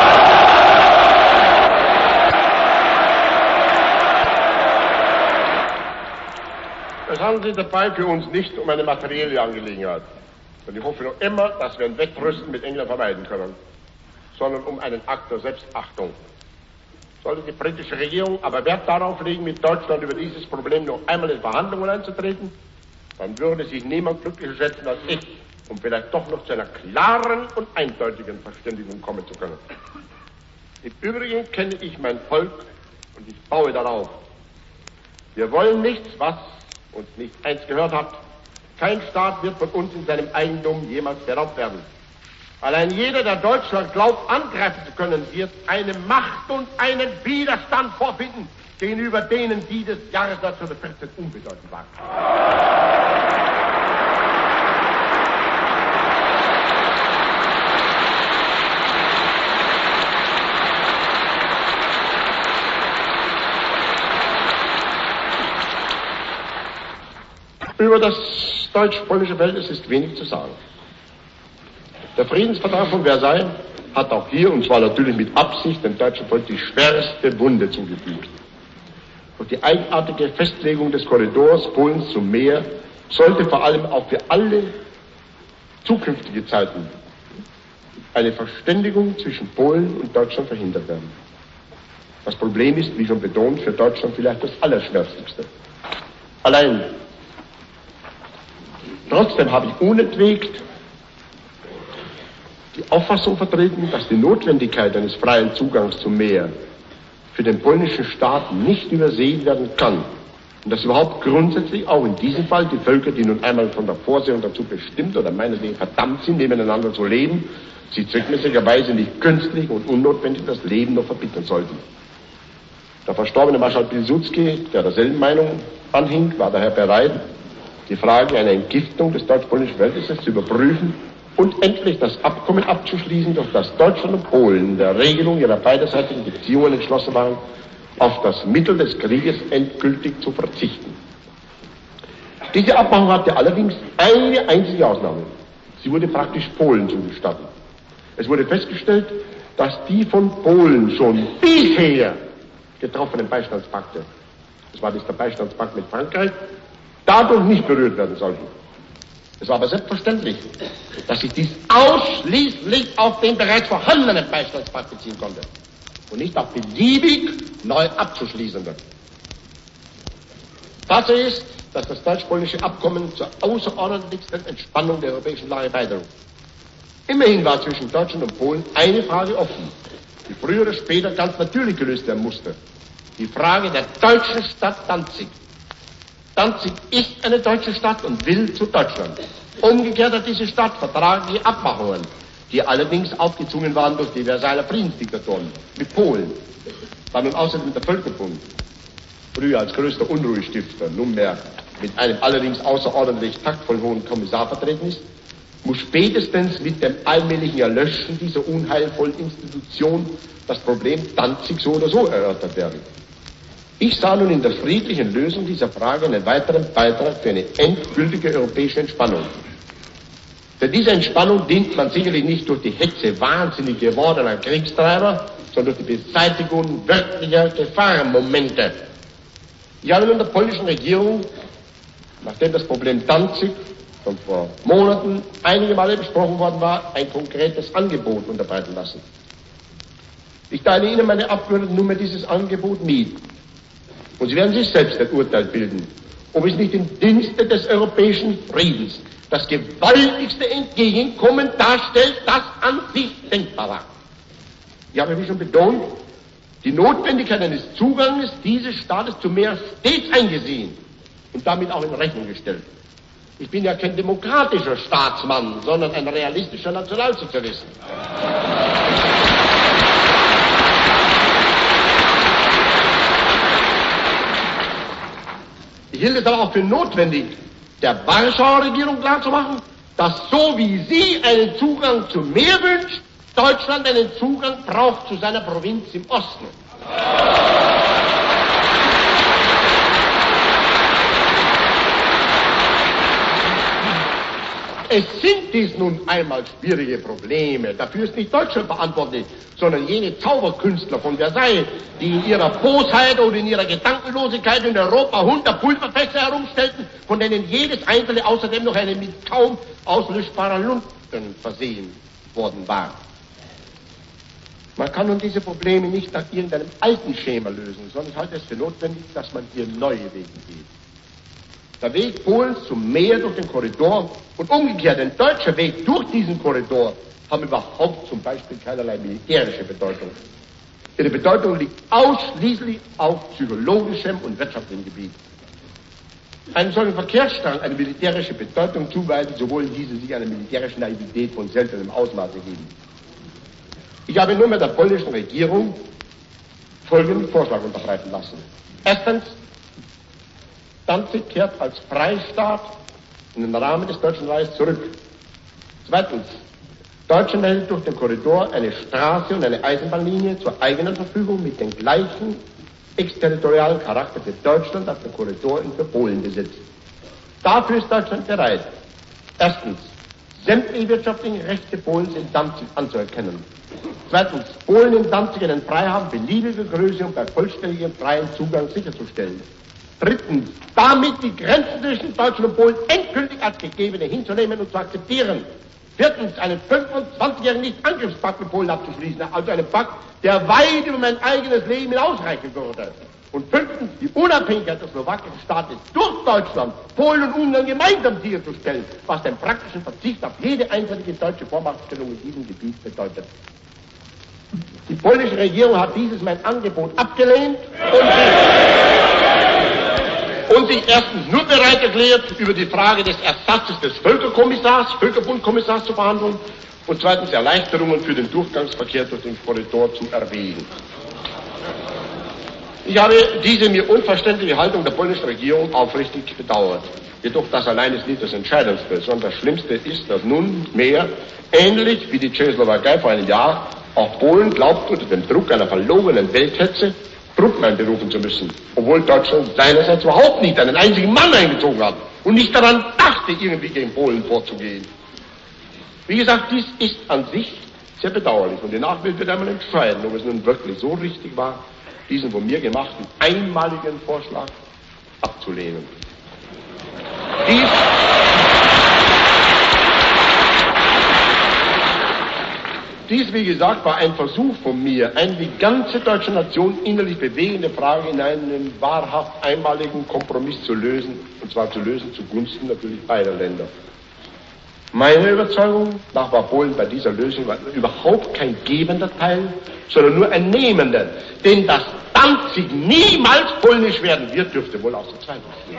Es handelt sich dabei für uns nicht um eine materielle Angelegenheit. Und ich hoffe noch immer, dass wir ein Wettrüsten mit England vermeiden können, sondern um einen Akt der Selbstachtung. Sollte die britische Regierung aber Wert darauf legen, mit Deutschland über dieses Problem noch einmal in Verhandlungen einzutreten, dann würde sich niemand glücklicher schätzen als ich, um vielleicht doch noch zu einer klaren und eindeutigen Verständigung kommen zu können. Im Übrigen kenne ich mein Volk und ich baue darauf. Wir wollen nichts, was uns nicht eins gehört habt. Kein Staat wird von uns in seinem Eigentum jemals beraubt werden. Allein jeder, der Deutschland glaubt, angreifen zu können, wird eine Macht und einen Widerstand vorfinden gegenüber denen, die des Jahres neunzehnhundertvierzehn unbedeutend waren. Über das deutsch-polnische Verhältnis ist wenig zu sagen. Der Friedensvertrag von Versailles hat auch hier, und zwar natürlich mit Absicht, dem deutschen Volk die schwerste Wunde zugefügt. Durch die eigenartige Festlegung des Korridors Polens zum Meer sollte vor allem auch für alle zukünftige Zeiten eine Verständigung zwischen Polen und Deutschland verhindert werden. Das Problem ist, wie schon betont, für Deutschland vielleicht das Allerschmerzlichste. Allein Trotzdem habe ich unentwegt die Auffassung vertreten, dass die Notwendigkeit eines freien Zugangs zum Meer für den polnischen Staat nicht übersehen werden kann. Und dass überhaupt grundsätzlich auch in diesem Fall die Völker, die nun einmal von der Vorsehung dazu bestimmt oder meinetwegen verdammt sind, nebeneinander zu leben, sie zweckmäßigerweise nicht künstlich und unnotwendig das Leben noch verbittern sollten. Der verstorbene Marschall Pilsudski, der derselben Meinung anhing, war daher bereit, die Frage einer Entgiftung des deutsch-polnischen Verhältnisses zu überprüfen und endlich das Abkommen abzuschließen, durch das Deutschland und Polen in der Regelung ihrer beiderseitigen Beziehungen entschlossen waren, auf das Mittel des Krieges endgültig zu verzichten. Diese Abmachung hatte allerdings eine einzige Ausnahme. Sie wurde praktisch Polen zugestattet. Es wurde festgestellt, dass die von Polen schon bisher getroffenen Beistandspakte, das war das der Beistandspakt mit Frankreich, dadurch nicht berührt werden sollten. Es war aber selbstverständlich, dass sich dies ausschließlich auf den bereits vorhandenen Beistandspakt beziehen konnte und nicht auf beliebig neu abzuschließende. Tatsache ist, dass das deutsch-polnische Abkommen zur außerordentlichsten Entspannung der europäischen Lage beitrug. Immerhin war zwischen Deutschland und Polen eine Frage offen, die früher oder später ganz natürlich gelöst werden musste. Die Frage der deutschen Stadt Danzig. Danzig ist eine deutsche Stadt und will zu Deutschland. Umgekehrt hat diese Stadt vertragliche Abmachungen, die allerdings aufgezwungen waren durch die Versailler Friedensdiktatoren mit Polen. Dann und außerdem der Völkerbund, früher als größter Unruhestifter, nunmehr mit einem allerdings außerordentlich taktvoll hohen Kommissar vertreten ist, muss spätestens mit dem allmählichen Erlöschen dieser unheilvollen Institution das Problem Danzig so oder so erörtert werden. Ich sah nun in der friedlichen Lösung dieser Frage einen weiteren Beitrag für eine endgültige europäische Entspannung. Für diese Entspannung dient man sicherlich nicht durch die Hetze wahnsinnig gewordener Kriegstreiber, sondern durch die Beseitigung wirklicher Gefahrenmomente. Ich habe nun der polnischen Regierung, nachdem das Problem Danzig schon vor Monaten einige Male besprochen worden war, ein konkretes Angebot unterbreiten lassen. Ich teile Ihnen, meine Abgeordneten, nunmehr dieses Angebot mit. Und Sie werden sich selbst ein Urteil bilden, ob es nicht im Dienste des europäischen Friedens das gewaltigste Entgegenkommen darstellt, das an sich denkbar war. Ich habe, wie schon betont, die Notwendigkeit eines Zuganges dieses Staates zu mehr stets eingesehen und damit auch in Rechnung gestellt. Ich bin ja kein demokratischer Staatsmann, sondern ein realistischer Nationalsozialist. Ich hielt es aber auch für notwendig, der Warschauer Regierung klarzumachen, dass so wie sie einen Zugang zu mehr wünscht, Deutschland einen Zugang braucht zu seiner Provinz im Osten. Es sind dies nun einmal schwierige Probleme. Dafür ist nicht Deutschland verantwortlich, sondern jene Zauberkünstler von Versailles, die in ihrer Bosheit oder in ihrer Gedankenlosigkeit in Europa hundert Pulverfässer herumstellten, von denen jedes einzelne außerdem noch eine mit kaum auslöschbarer Lunten versehen worden war. Man kann nun diese Probleme nicht nach irgendeinem alten Schema lösen, sondern ich halte es für notwendig, dass man hier neue Wege geht. Der Weg Polens zum Meer durch den Korridor und umgekehrt ein deutscher Weg durch diesen Korridor haben überhaupt zum Beispiel keinerlei militärische Bedeutung. Ihre Bedeutung liegt ausschließlich auf psychologischem und wirtschaftlichem Gebiet. Einem solchen Verkehrsstrang eine militärische Bedeutung zuweisen, so wollen diese sich einer militärischen Naivität von seltenem Ausmaße geben. Ich habe nur mit der polnischen Regierung folgenden Vorschlag unterbreiten lassen. Erstens, Danzig kehrt als Freistaat in den Rahmen des Deutschen Reichs zurück. Zweitens, Deutschland erhält durch den Korridor eine Straße und eine Eisenbahnlinie zur eigenen Verfügung mit dem gleichen exterritorialen Charakter für Deutschland, als der Korridor ihn für Polen besitzt. Dafür ist Deutschland bereit, erstens, sämtliche wirtschaftlichen Rechte Polens in Danzig anzuerkennen. Zweitens, Polen in Danzig einen Freihafen beliebiger Größe und bei vollständigem freien Zugang sicherzustellen. Drittens, damit die Grenzen zwischen Deutschland und Polen endgültig als gegebene hinzunehmen und zu akzeptieren. Viertens, einen fünfundzwanzigjährigen Nicht-Angriffspakt mit Polen abzuschließen, also einen Pakt, der weit über mein eigenes Leben hinausreichen würde. Und fünftens, die Unabhängigkeit des slowakischen Staates durch Deutschland, Polen und Ungarn gemeinsam sicherzustellen, was den praktischen Verzicht auf jede einzelne deutsche Vormachtstellung in diesem Gebiet bedeutet. Die polnische Regierung hat dieses mein Angebot abgelehnt und sich, und sich erstens nur bereit erklärt, über die Frage des Ersatzes des Völkerkommissars, Völkerbundkommissars zu verhandeln und zweitens Erleichterungen für den Durchgangsverkehr durch den Korridor zu erwägen. Ich habe diese mir unverständliche Haltung der polnischen Regierung aufrichtig bedauert. Jedoch das allein ist nicht das Entscheidendste, sondern das Schlimmste ist, dass nunmehr, ähnlich wie die Tschechoslowakei vor einem Jahr, auch Polen glaubt, unter dem Druck einer verlogenen Welthetze Truppen einberufen zu müssen, obwohl Deutschland seinerseits überhaupt nicht einen einzigen Mann eingezogen hat und nicht daran dachte, irgendwie gegen Polen vorzugehen. Wie gesagt, dies ist an sich sehr bedauerlich und die Nachwelt wird einmal entscheiden, ob es nun wirklich so richtig war, diesen von mir gemachten einmaligen Vorschlag abzulehnen. Dies Dies, wie gesagt, war ein Versuch von mir, eine die ganze deutsche Nation innerlich bewegende Frage in einen wahrhaft einmaligen Kompromiss zu lösen, und zwar zu lösen zugunsten natürlich beider Länder. Meine Überzeugung nach war Polen bei dieser Lösung überhaupt kein gebender Teil, sondern nur ein nehmender, denn dass Danzig niemals polnisch werden wird, dürfte wohl außer Zweifel stehen.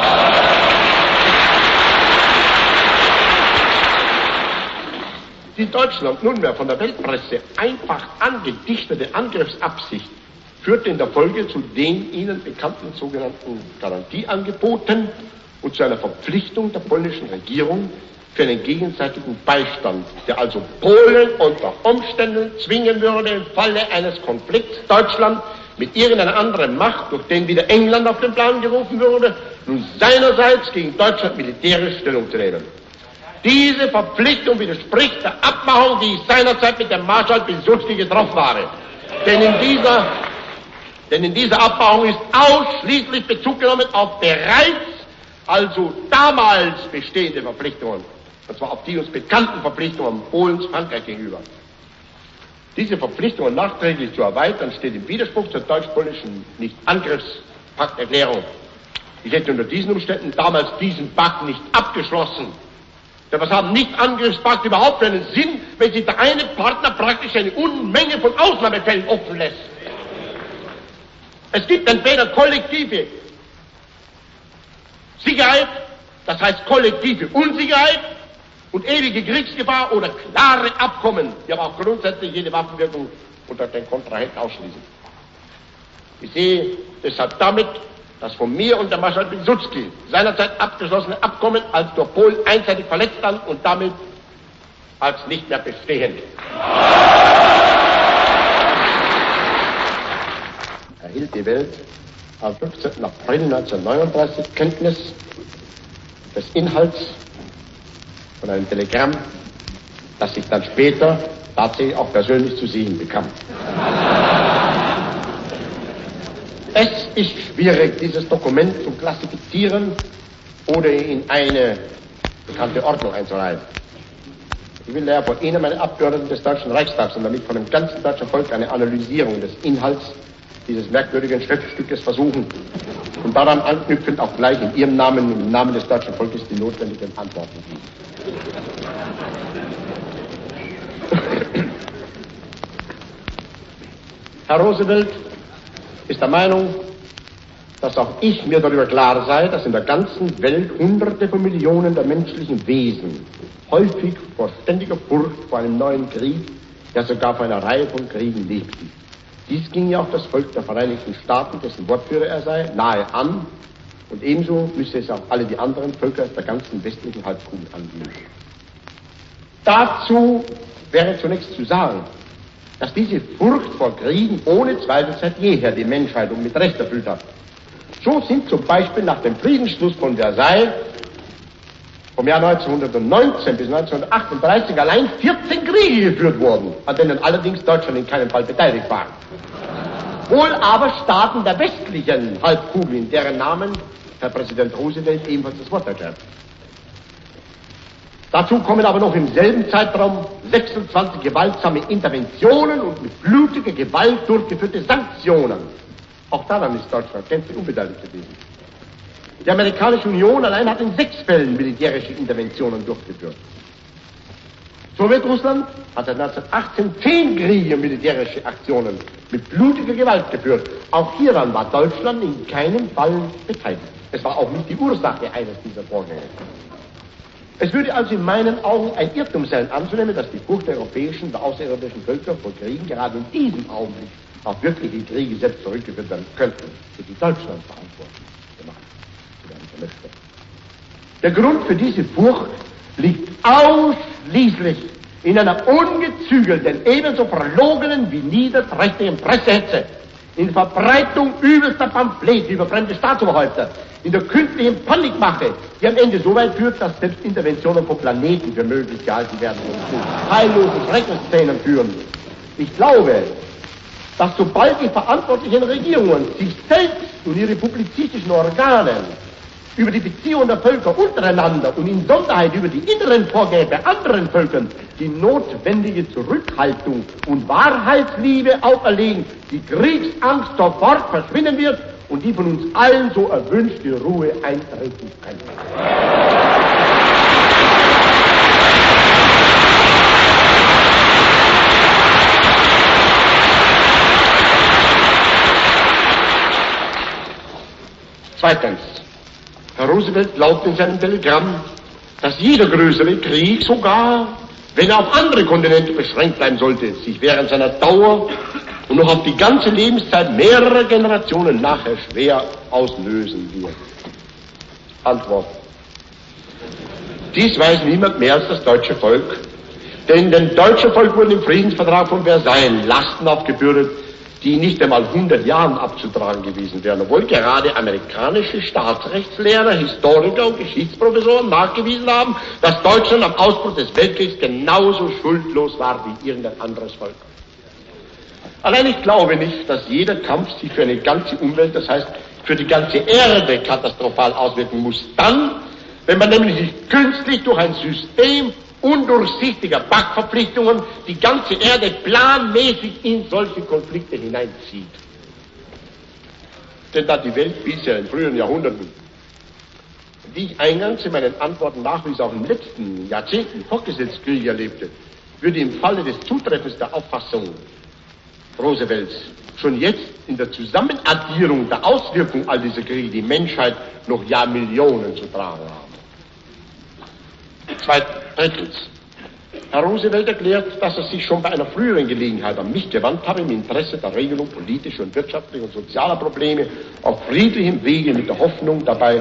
Die Deutschland nunmehr von der Weltpresse einfach angedichtete Angriffsabsicht führte in der Folge zu den ihnen bekannten sogenannten Garantieangeboten und zu einer Verpflichtung der polnischen Regierung für einen gegenseitigen Beistand, der also Polen unter Umständen zwingen würde, im Falle eines Konflikts Deutschland mit irgendeiner anderen Macht, durch den wieder England auf den Plan gerufen würde, nun seinerseits gegen Deutschland militärisch Stellung zu nehmen. Diese Verpflichtung widerspricht der Abmachung, die ich seinerzeit mit dem Marschall Pilsudski getroffen habe. Denn in dieser, denn in dieser Abmachung ist ausschließlich Bezug genommen auf bereits, also damals bestehende Verpflichtungen. Und zwar auf die uns bekannten Verpflichtungen Polens Frankreich gegenüber. Diese Verpflichtungen nachträglich zu erweitern, steht im Widerspruch zur deutsch-polnischen Nicht-Angriffspakterklärung. Ich hätte unter diesen Umständen damals diesen Pakt nicht abgeschlossen. Denn was haben Nicht-Angriffspakt überhaupt für einen Sinn, wenn sich der eine Partner praktisch eine Unmenge von Ausnahmefällen offen lässt? Es gibt entweder kollektive Sicherheit, das heißt kollektive Unsicherheit und ewige Kriegsgefahr oder klare Abkommen, die aber auch grundsätzlich jede Waffenwirkung unter den Kontrahenten ausschließen. Ich sehe deshalb damit das von mir und der Marschall Pilsudski seinerzeit abgeschlossene Abkommen als durch Polen einseitig verletzt an und damit als nicht mehr bestehend. Erhielt die Welt am fünfzehnten April neunzehnhundertneununddreißig Kenntnis des Inhalts von einem Telegramm, das ich dann später tatsächlich auch persönlich zu sehen bekam. Es ist schwierig, dieses Dokument zu klassifizieren oder in eine bekannte Ordnung einzureihen. Ich will daher von Ihnen, meine Abgeordneten des Deutschen Reichstags, und damit von dem ganzen deutschen Volk eine Analysierung des Inhalts dieses merkwürdigen Schriftstückes versuchen und daran anknüpfend auch gleich in Ihrem Namen, im Namen des deutschen Volkes, die notwendigen Antworten geben. Herr Roosevelt ist der Meinung, dass auch ich mir darüber klar sei, dass in der ganzen Welt Hunderte von Millionen der menschlichen Wesen häufig vor ständiger Furcht vor einem neuen Krieg, ja sogar vor einer Reihe von Kriegen lebten. Dies ging ja auch das Volk der Vereinigten Staaten, dessen Wortführer er sei, nahe an, und ebenso müsse es auch alle die anderen Völker der ganzen westlichen Halbkugel angehen. Dazu wäre zunächst zu sagen, dass diese Furcht vor Kriegen ohne Zweifel seit jeher die Menschheit und mit Recht erfüllt hat. So sind zum Beispiel nach dem Friedensschluss von Versailles vom Jahr neunzehnhundertneunzehn bis neunzehnhundertachtunddreißig allein vierzehn Kriege geführt worden, an denen allerdings Deutschland in keinem Fall beteiligt war. Wohl aber Staaten der westlichen Halbkugel, in deren Namen Herr Präsident Roosevelt ebenfalls das Wort erklärt. Dazu kommen aber noch im selben Zeitraum sechsundzwanzig gewaltsame Interventionen und mit blutiger Gewalt durchgeführte Sanktionen. Auch daran ist Deutschland gänzlich unbeteiligt gewesen. Die amerikanische Union allein hat in sechs Fällen militärische Interventionen durchgeführt. Sowjetrussland hat seit neunzehnhundertachtzehn zehn Kriege und militärische Aktionen mit blutiger Gewalt geführt. Auch hieran war Deutschland in keinem Fall beteiligt. Es war auch nicht die Ursache eines dieser Vorgänge. Es würde also in meinen Augen ein Irrtum sein, anzunehmen, dass die Furcht der europäischen, der außerirdischen Völker vor Kriegen gerade in diesem Augenblick auf wirkliche Kriege selbst zurückgeführt werden könnten, für die Deutschland verantwortlich gemacht werden möchte. Der Grund für diese Furcht liegt ausschließlich in einer ungezügelten, ebenso verlogenen wie niederträchtigen Pressehetze, in der Verbreitung übelster Pamphlete über fremde Staatsoberhäupter, in der künstlichen Panikmache, die am Ende so weit führt, dass selbst Interventionen vom Planeten für möglich gehalten werden und zu heillosen Schreckensszenen führen. Ich glaube, dass sobald die verantwortlichen Regierungen sich selbst und ihre publizistischen Organe über die Beziehungen der Völker untereinander und in Sonderheit über die inneren Vorgänge bei anderen Völkern die notwendige Zurückhaltung und Wahrheitsliebe auferlegen, die Kriegsangst sofort verschwinden wird und die von uns allen so erwünschte Ruhe eintreten kann. Zweitens. Herr Roosevelt glaubt in seinem Telegramm, dass jeder größere Krieg, sogar wenn er auf andere Kontinente beschränkt bleiben sollte, sich während seiner Dauer und noch auf die ganze Lebenszeit mehrerer Generationen nachher schwer auslösen wird. Antwort. Dies weiß niemand mehr als das deutsche Volk, denn dem deutschen Volk wurden im Friedensvertrag von Versailles Lasten aufgebürdet, die nicht einmal hundert Jahren abzutragen gewesen wären, obwohl gerade amerikanische Staatsrechtslehrer, Historiker und Geschichtsprofessoren nachgewiesen haben, dass Deutschland am Ausbruch des Weltkriegs genauso schuldlos war wie irgendein anderes Volk. Allein ich glaube nicht, dass jeder Kampf sich für eine ganze Umwelt, das heißt für die ganze Erde, katastrophal auswirken muss. Dann, wenn man nämlich nicht künstlich durch ein System undurchsichtiger Paktverpflichtungen die ganze Erde planmäßig in solche Konflikte hineinzieht. Denn da die Welt bisher in früheren Jahrhunderten, wie ich eingangs in meinen Antworten nachwies, auch im letzten Jahrzehnten fortgesetzt Kriege erlebte, würde im Falle des Zutreffens der Auffassung Roosevelts schon jetzt in der Zusammenaddierung der Auswirkung all dieser Kriege die Menschheit noch Jahrmillionen zu tragen haben. Zweitens. Herr Roosevelt erklärt, dass er sich schon bei einer früheren Gelegenheit an mich gewandt habe im Interesse der Regelung politischer und wirtschaftlicher und sozialer Probleme auf friedlichem Wege mit der Hoffnung dabei,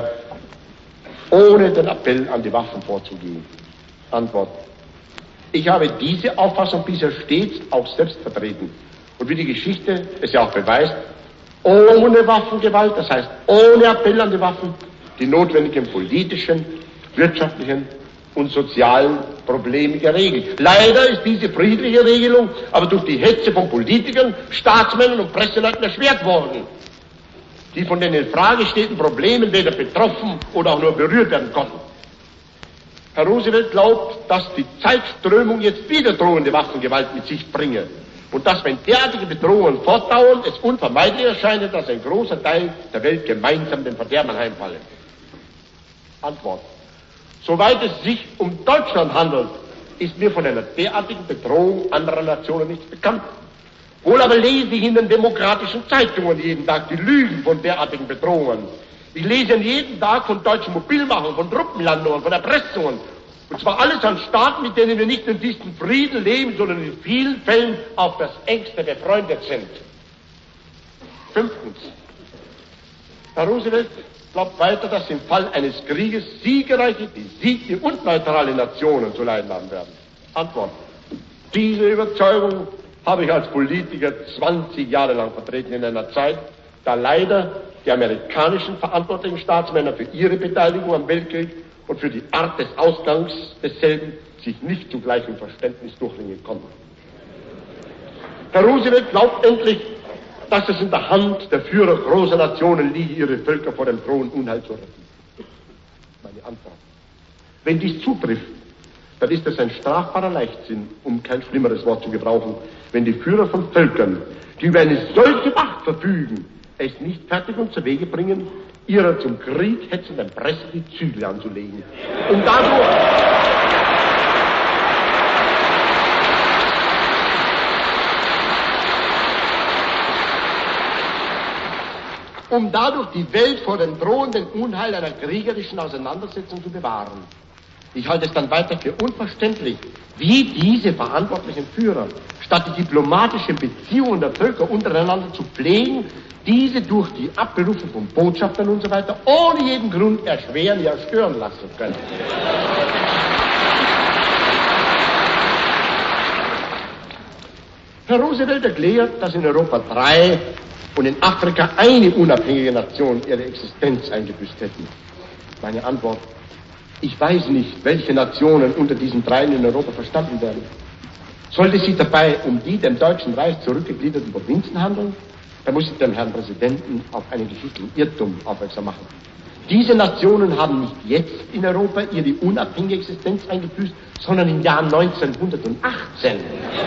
ohne den Appell an die Waffen vorzugehen. Antwort. Ich habe diese Auffassung bisher stets auch selbst vertreten und wie die Geschichte es ja auch beweist, ohne Waffengewalt, das heißt ohne Appell an die Waffen, die notwendigen politischen, wirtschaftlichen und sozialen Probleme geregelt. Leider ist diese friedliche Regelung aber durch die Hetze von Politikern, Staatsmännern und Presseleuten erschwert worden, die von den in Frage stehenden Problemen weder betroffen oder auch nur berührt werden konnten. Herr Roosevelt glaubt, dass die Zeitströmung jetzt wieder drohende Waffengewalt mit sich bringe und dass, wenn derartige Bedrohungen fortdauern, es unvermeidlich erscheine, dass ein großer Teil der Welt gemeinsam den Verderben anheimfalle. Antwort. Soweit es sich um Deutschland handelt, ist mir von einer derartigen Bedrohung anderer Nationen nichts bekannt. Wohl aber lese ich in den demokratischen Zeitungen jeden Tag die Lügen von derartigen Bedrohungen. Ich lese jeden Tag von deutschen Mobilmachungen, von Truppenlandungen, von Erpressungen. Und zwar alles an Staaten, mit denen wir nicht in diesem Frieden leben, sondern in vielen Fällen auf das Engste befreundet sind. Fünftens. Herr Roosevelt glaubt weiter, dass im Fall eines Krieges siegreiche, besiegte und neutrale Nationen zu leiden haben werden. Antwort. Diese Überzeugung habe ich als Politiker zwanzig Jahre lang vertreten in einer Zeit, da leider die amerikanischen verantwortlichen Staatsmänner für ihre Beteiligung am Weltkrieg und für die Art des Ausgangs desselben sich nicht zu gleichem Verständnis durchringen konnten. Herr Roosevelt glaubt endlich, dass es in der Hand der Führer großer Nationen liege, ihre Völker vor dem drohenden Unheil zu retten. Meine Antwort. Wenn dies zutrifft, dann ist es ein strafbarer Leichtsinn, um kein schlimmeres Wort zu gebrauchen, wenn die Führer von Völkern, die über eine solche Macht verfügen, es nicht fertig und zu Wege bringen, ihrer zum Krieg hetzenden Presse die Zügel anzulegen. Um dadurch... um dadurch die Welt vor dem drohenden Unheil einer kriegerischen Auseinandersetzung zu bewahren. Ich halte es dann weiter für unverständlich, wie diese verantwortlichen Führer, statt die diplomatischen Beziehungen der Völker untereinander zu pflegen, diese durch die Abberufung von Botschaftern und so weiter ohne jeden Grund erschweren, ja stören lassen können. Herr Roosevelt erklärt, dass in Europa drei und in Afrika eine unabhängige Nation ihre Existenz eingebüßt hätten? Meine Antwort: Ich weiß nicht, welche Nationen unter diesen dreien in Europa verstanden werden. Sollte es sich dabei um die dem Deutschen Reich zurückgegliederten Provinzen handeln, dann muss ich dem Herrn Präsidenten auf einen geschichtlichen Irrtum aufmerksam machen. Diese Nationen haben nicht jetzt in Europa ihre unabhängige Existenz eingebüßt, sondern im Jahr neunzehnhundertachtzehn.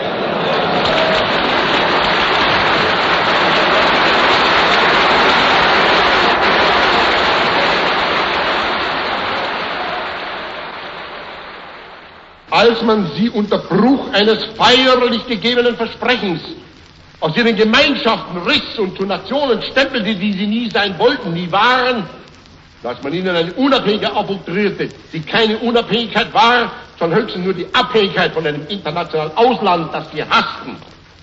Als man sie unter Bruch eines feierlich gegebenen Versprechens aus ihren Gemeinschaften riss und zu Nationen stempelte, die sie nie sein wollten, nie waren, dass man ihnen eine Unabhängigkeit aufoktroyierte, die keine Unabhängigkeit war, sondern höchstens nur die Abhängigkeit von einem internationalen Ausland, das sie hassten.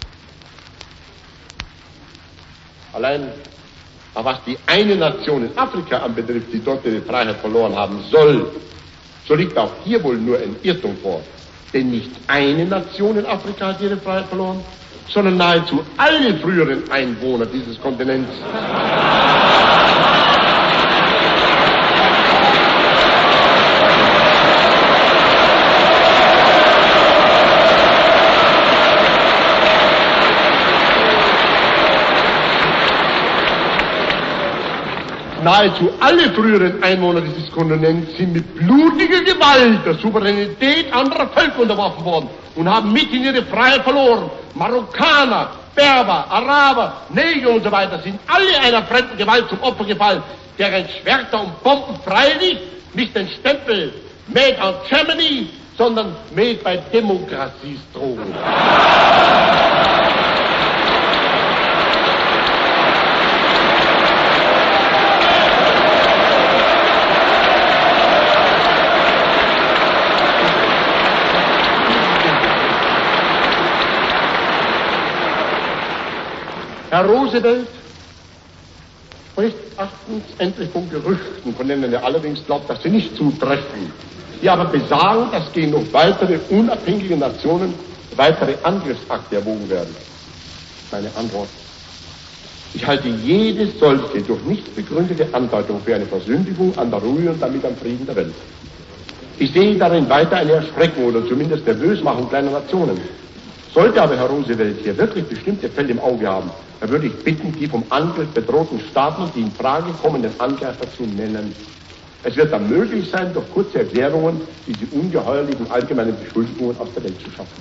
Allein, was die eine Nation in Afrika anbetrifft, die dort ihre Freiheit verloren haben soll, so liegt auch hier wohl nur ein Irrtum vor. Denn nicht eine Nation in Afrika hat ihre Freiheit verloren, sondern nahezu alle früheren Einwohner dieses Kontinents. Nahezu alle früheren Einwohner dieses Kontinents sind mit blutiger Gewalt der Souveränität anderer Völker unterworfen worden und haben mit in ihre Freiheit verloren. Marokkaner, Berber, Araber, Neger und so weiter sind alle einer fremden Gewalt zum Opfer gefallen, deren Schwerter und Bomben freilich nicht den Stempel Made on Germany, sondern Made by Demokraties trugen. Herr Roosevelt spricht achtens endlich von Gerüchten, von denen er allerdings glaubt, dass sie nicht zutreffen, die aber besagen, dass gegen noch weitere unabhängige Nationen weitere Angriffsakte erwogen werden. Meine Antwort: Ich halte jede solche durch nicht begründete Andeutung für eine Versündigung an der Ruhe und damit am Frieden der Welt. Ich sehe darin weiter eine Erschreckung oder zumindest Nervösmachung kleiner Nationen. Sollte aber Herr Roosevelt hier wirklich bestimmte Fälle im Auge haben, dann würde ich bitten, die vom Angriff bedrohten Staaten und die in Frage kommenden Angreifer zu nennen. Es wird dann möglich sein, durch kurze Erklärungen diese ungeheuerlichen allgemeinen Beschuldigungen aus der Welt zu schaffen.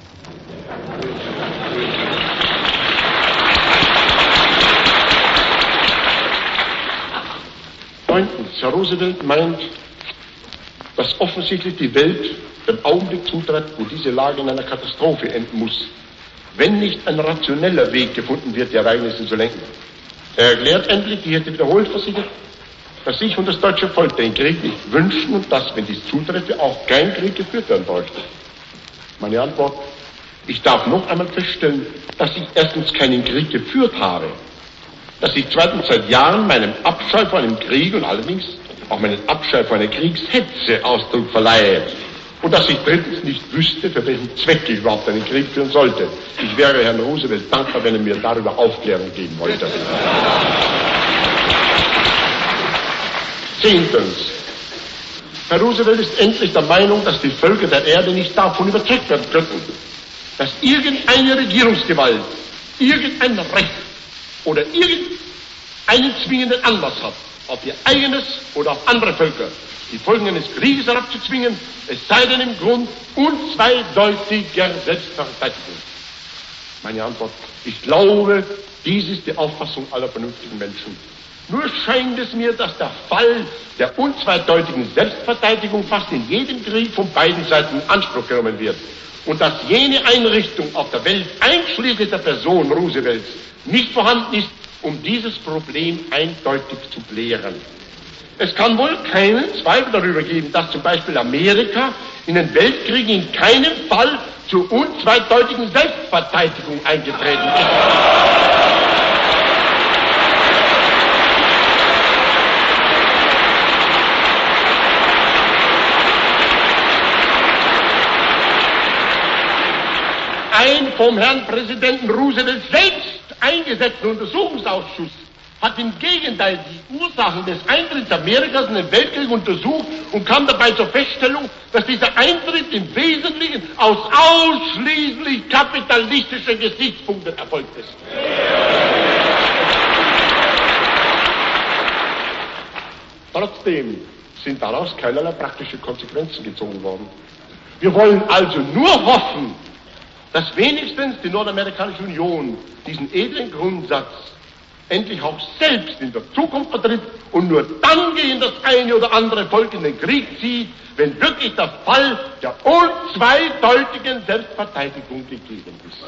Neuntens, Herr Roosevelt meint, dass offensichtlich die Welt dem Augenblick zutritt, wo diese Lage in einer Katastrophe enden muss, wenn nicht ein rationeller Weg gefunden wird, die Ereignisse zu lenken. Er erklärt endlich, ich hätte wiederholt versichert, dass sich und das deutsche Volk den Krieg nicht wünschen und dass, wenn dies zutreffe, auch kein Krieg geführt werden bräuchte. Meine Antwort: Ich darf noch einmal feststellen, dass ich erstens keinen Krieg geführt habe, dass ich zweitens seit Jahren meinem Abscheu vor einem Krieg und allerdings auch meinen Abscheu vor einer Kriegshetze Ausdruck verleihe. Und dass ich drittens nicht wüsste, für welchen Zweck ich überhaupt einen Krieg führen sollte. Ich wäre Herrn Roosevelt dankbar, wenn er mir darüber Aufklärung geben wollte. Zehntens. Herr Roosevelt ist endlich der Meinung, dass die Völker der Erde nicht davon überzeugt werden könnten, dass irgendeine Regierungsgewalt irgendein Recht oder irgendeinen zwingenden Anlass hat, auf ihr eigenes oder auf andere Völker die Folgen eines Krieges herabzuzwingen, es sei denn im Grund unzweideutiger Selbstverteidigung. Meine Antwort: Ich glaube, dies ist die Auffassung aller vernünftigen Menschen. Nur scheint es mir, dass der Fall der unzweideutigen Selbstverteidigung fast in jedem Krieg von beiden Seiten in Anspruch genommen wird und dass jene Einrichtung auf der Welt, einschließlich der Person Roosevelts, nicht vorhanden ist, um dieses Problem eindeutig zu klären. Es kann wohl keinen Zweifel darüber geben, dass zum Beispiel Amerika in den Weltkriegen in keinem Fall zur unzweideutigen Selbstverteidigung eingetreten ist. Ein vom Herrn Präsidenten Roosevelt selbst eingesetzte Untersuchungsausschuss hat im Gegenteil die Ursachen des Eintritts Amerikas in den Weltkrieg untersucht und kam dabei zur Feststellung, dass dieser Eintritt im Wesentlichen aus ausschließlich kapitalistischen Gesichtspunkten erfolgt ist. Trotzdem sind daraus keinerlei praktische Konsequenzen gezogen worden. Wir wollen also nur hoffen, dass wenigstens die Nordamerikanische Union diesen edlen Grundsatz endlich auch selbst in der Zukunft vertritt und nur dann gegen das eine oder andere Volk in den Krieg zieht, wenn wirklich der Fall der unzweideutigen Selbstverteidigung gegeben ist.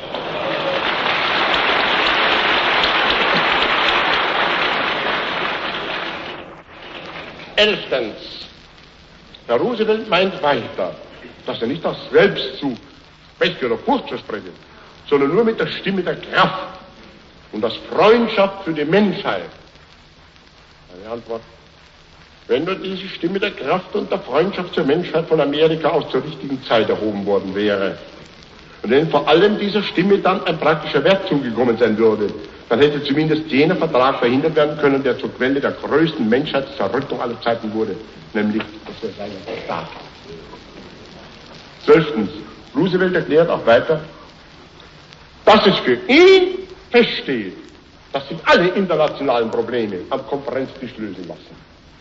Elftens. Herr Roosevelt meint weiter, dass er nicht aus Selbstzug, Pech oder Furcht verspreche, sondern nur mit der Stimme der Kraft und aus Freundschaft für die Menschheit. Eine Antwort. Wenn nur diese Stimme der Kraft und der Freundschaft zur Menschheit von Amerika aus zur richtigen Zeit erhoben worden wäre, und wenn vor allem dieser Stimme dann ein praktischer Wert zugekommen sein würde, dann hätte zumindest jener Vertrag verhindert werden können, der zur Quelle der größten Menschheitszerrüttung aller Zeiten wurde, nämlich das Versailler Vertrag. Zwölftens. Roosevelt erklärt auch weiter, dass es für ihn feststeht, dass sich alle internationalen Probleme am Konferenztisch lösen lassen.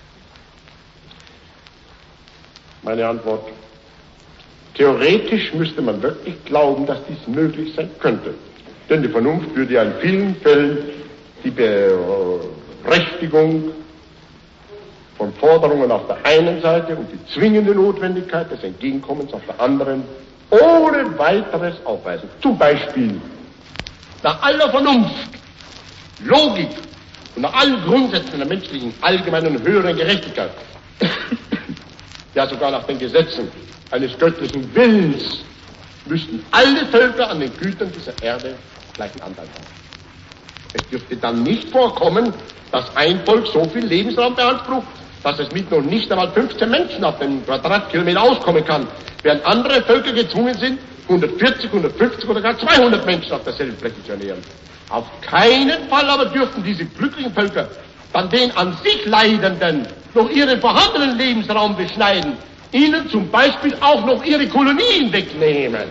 Meine Antwort. Theoretisch müsste man wirklich glauben, dass dies möglich sein könnte. Denn die Vernunft würde ja in vielen Fällen die Berechtigung von Forderungen auf der einen Seite und die zwingende Notwendigkeit des Entgegenkommens auf der anderen ohne weiteres aufweisen. Zum Beispiel nach aller Vernunft, Logik und nach allen Grundsätzen der menschlichen allgemeinen und höheren Gerechtigkeit, ja sogar nach den Gesetzen eines göttlichen Willens, müssten alle Völker an den Gütern dieser Erde gleichen Anteil haben. Es dürfte dann nicht vorkommen, dass ein Volk so viel Lebensraum beansprucht, dass es mit noch nicht einmal fünfzehn Menschen auf den Quadratkilometer auskommen kann, während andere Völker gezwungen sind, hundertvierzig, hundertfünfzig oder gar zweihundert Menschen auf derselben Fläche zu ernähren. Auf keinen Fall aber dürften diese glücklichen Völker dann den an sich Leidenden noch ihren vorhandenen Lebensraum beschneiden, ihnen zum Beispiel auch noch ihre Kolonien wegnehmen.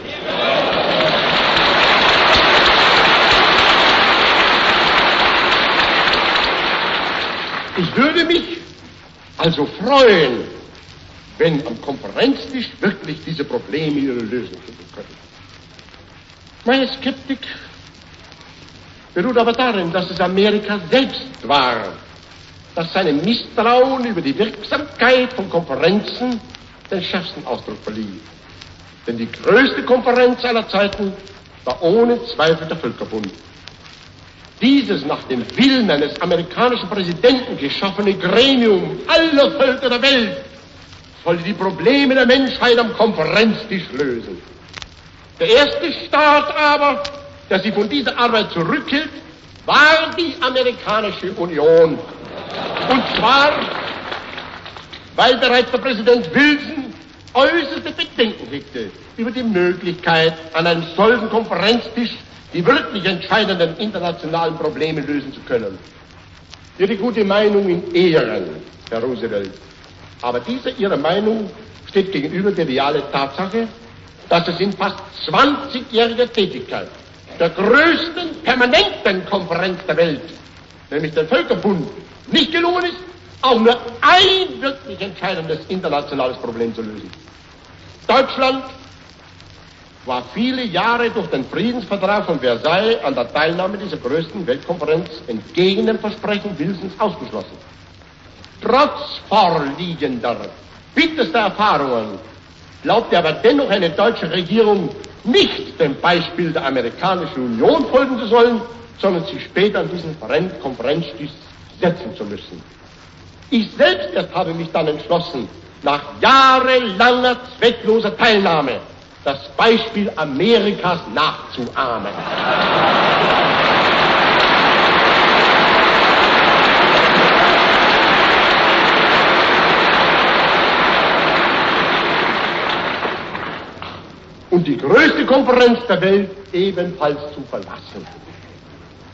Ich würde mich also freuen, wenn am Konferenztisch wirklich diese Probleme ihre Lösung finden können. Meine Skeptik beruht aber darin, dass es Amerika selbst war, das seinem Misstrauen über die Wirksamkeit von Konferenzen den schärfsten Ausdruck verlieh. Denn die größte Konferenz aller Zeiten war ohne Zweifel der Völkerbund. Dieses nach dem Willen eines amerikanischen Präsidenten geschaffene Gremium aller Völker der Welt sollte die Probleme der Menschheit am Konferenztisch lösen. Der erste Staat aber, der sich von dieser Arbeit zurückhielt, war die Amerikanische Union. Und zwar, weil bereits der Präsident Wilson äußerste Bedenken hegte über die Möglichkeit, an einem solchen Konferenztisch die wirklich entscheidenden internationalen Probleme lösen zu können. Ihre gute Meinung in Ehren, Herr Roosevelt. Aber diese Ihre Meinung steht gegenüber der realen Tatsache, dass es in fast zwanzigjähriger Tätigkeit der größten permanenten Konferenz der Welt, nämlich der Völkerbund, nicht gelungen ist, auch nur ein wirklich entscheidendes internationales Problem zu lösen. Deutschland war viele Jahre durch den Friedensvertrag von Versailles an der Teilnahme dieser größten Weltkonferenz entgegen dem Versprechen Wilsons ausgeschlossen. Trotz vorliegender, bitterster Erfahrungen glaubte aber dennoch eine deutsche Regierung nicht dem Beispiel der Amerikanischen Union folgen zu sollen, sondern sich später an diesen Konferenztisch setzen zu müssen. Ich selbst erst habe mich dann entschlossen, nach jahrelanger zweckloser Teilnahme das Beispiel Amerikas nachzuahmen. Und die größte Konferenz der Welt ebenfalls zu verlassen.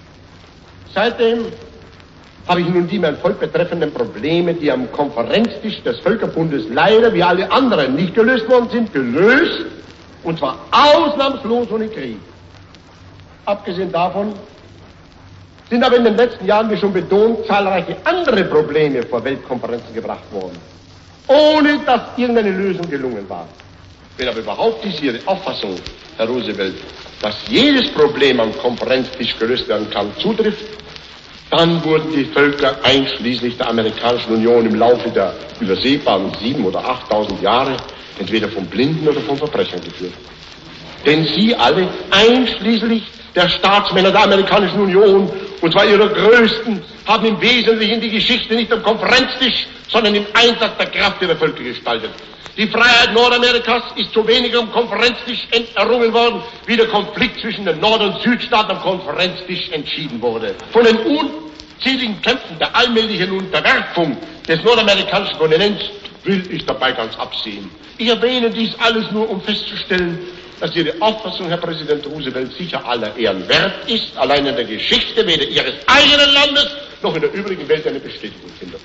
Seitdem habe ich nun die mein Volk betreffenden Probleme, die am Konferenztisch des Völkerbundes leider wie alle anderen nicht gelöst worden sind, gelöst, und zwar ausnahmslos ohne Krieg. Abgesehen davon sind aber in den letzten Jahren, wie schon betont, zahlreiche andere Probleme vor Weltkonferenzen gebracht worden, ohne dass irgendeine Lösung gelungen war. Wenn aber überhaupt ist Ihre Auffassung, Herr Roosevelt, dass jedes Problem am Konferenztisch gelöst werden kann, zutrifft, dann wurden die Völker einschließlich der Amerikanischen Union im Laufe der übersehbaren sieben oder achttausend Jahre entweder von Blinden oder von Verbrechern geführt. Denn sie alle, einschließlich der Staatsmänner der Amerikanischen Union, und zwar ihrer größten, haben im Wesentlichen die Geschichte nicht am Konferenztisch, sondern im Einsatz der Kraft ihrer Völker gestaltet. Die Freiheit Nordamerikas ist so wenig am Konferenztisch errungen worden, wie der Konflikt zwischen den Nord- und Südstaaten am Konferenztisch entschieden wurde. Von den unzähligen Kämpfen der allmählichen Unterwerfung des nordamerikanischen Kontinents will ich dabei ganz absehen. Ich erwähne dies alles nur, um festzustellen, dass Ihre Auffassung, Herr Präsident Roosevelt, sicher aller Ehren wert ist, allein in der Geschichte weder Ihres eigenen Landes noch in der übrigen Welt eine Bestätigung findet.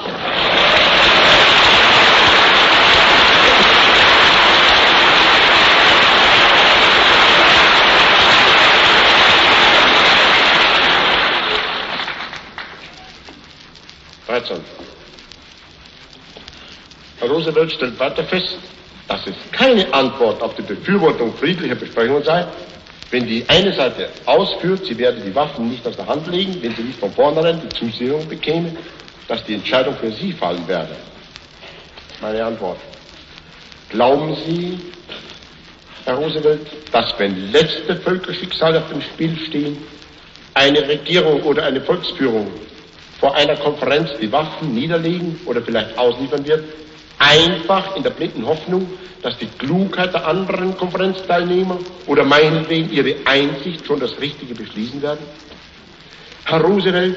dreizehn. Herr Roosevelt stellt weiter fest, dass es keine Antwort auf die Befürwortung friedlicher Besprechungen sei, wenn die eine Seite ausführt, sie werde die Waffen nicht aus der Hand legen, wenn sie nicht von vornherein die Zusicherung bekäme, dass die Entscheidung für sie fallen werde. Meine Antwort: Glauben Sie, Herr Roosevelt, dass, wenn letzte Völkerschicksale auf dem Spiel stehen, eine Regierung oder eine Volksführung vor einer Konferenz die Waffen niederlegen oder vielleicht ausliefern wird, einfach in der blinden Hoffnung, dass die Klugheit der anderen Konferenzteilnehmer oder meinetwegen ihre Einsicht schon das Richtige beschließen werden? Herr Roosevelt,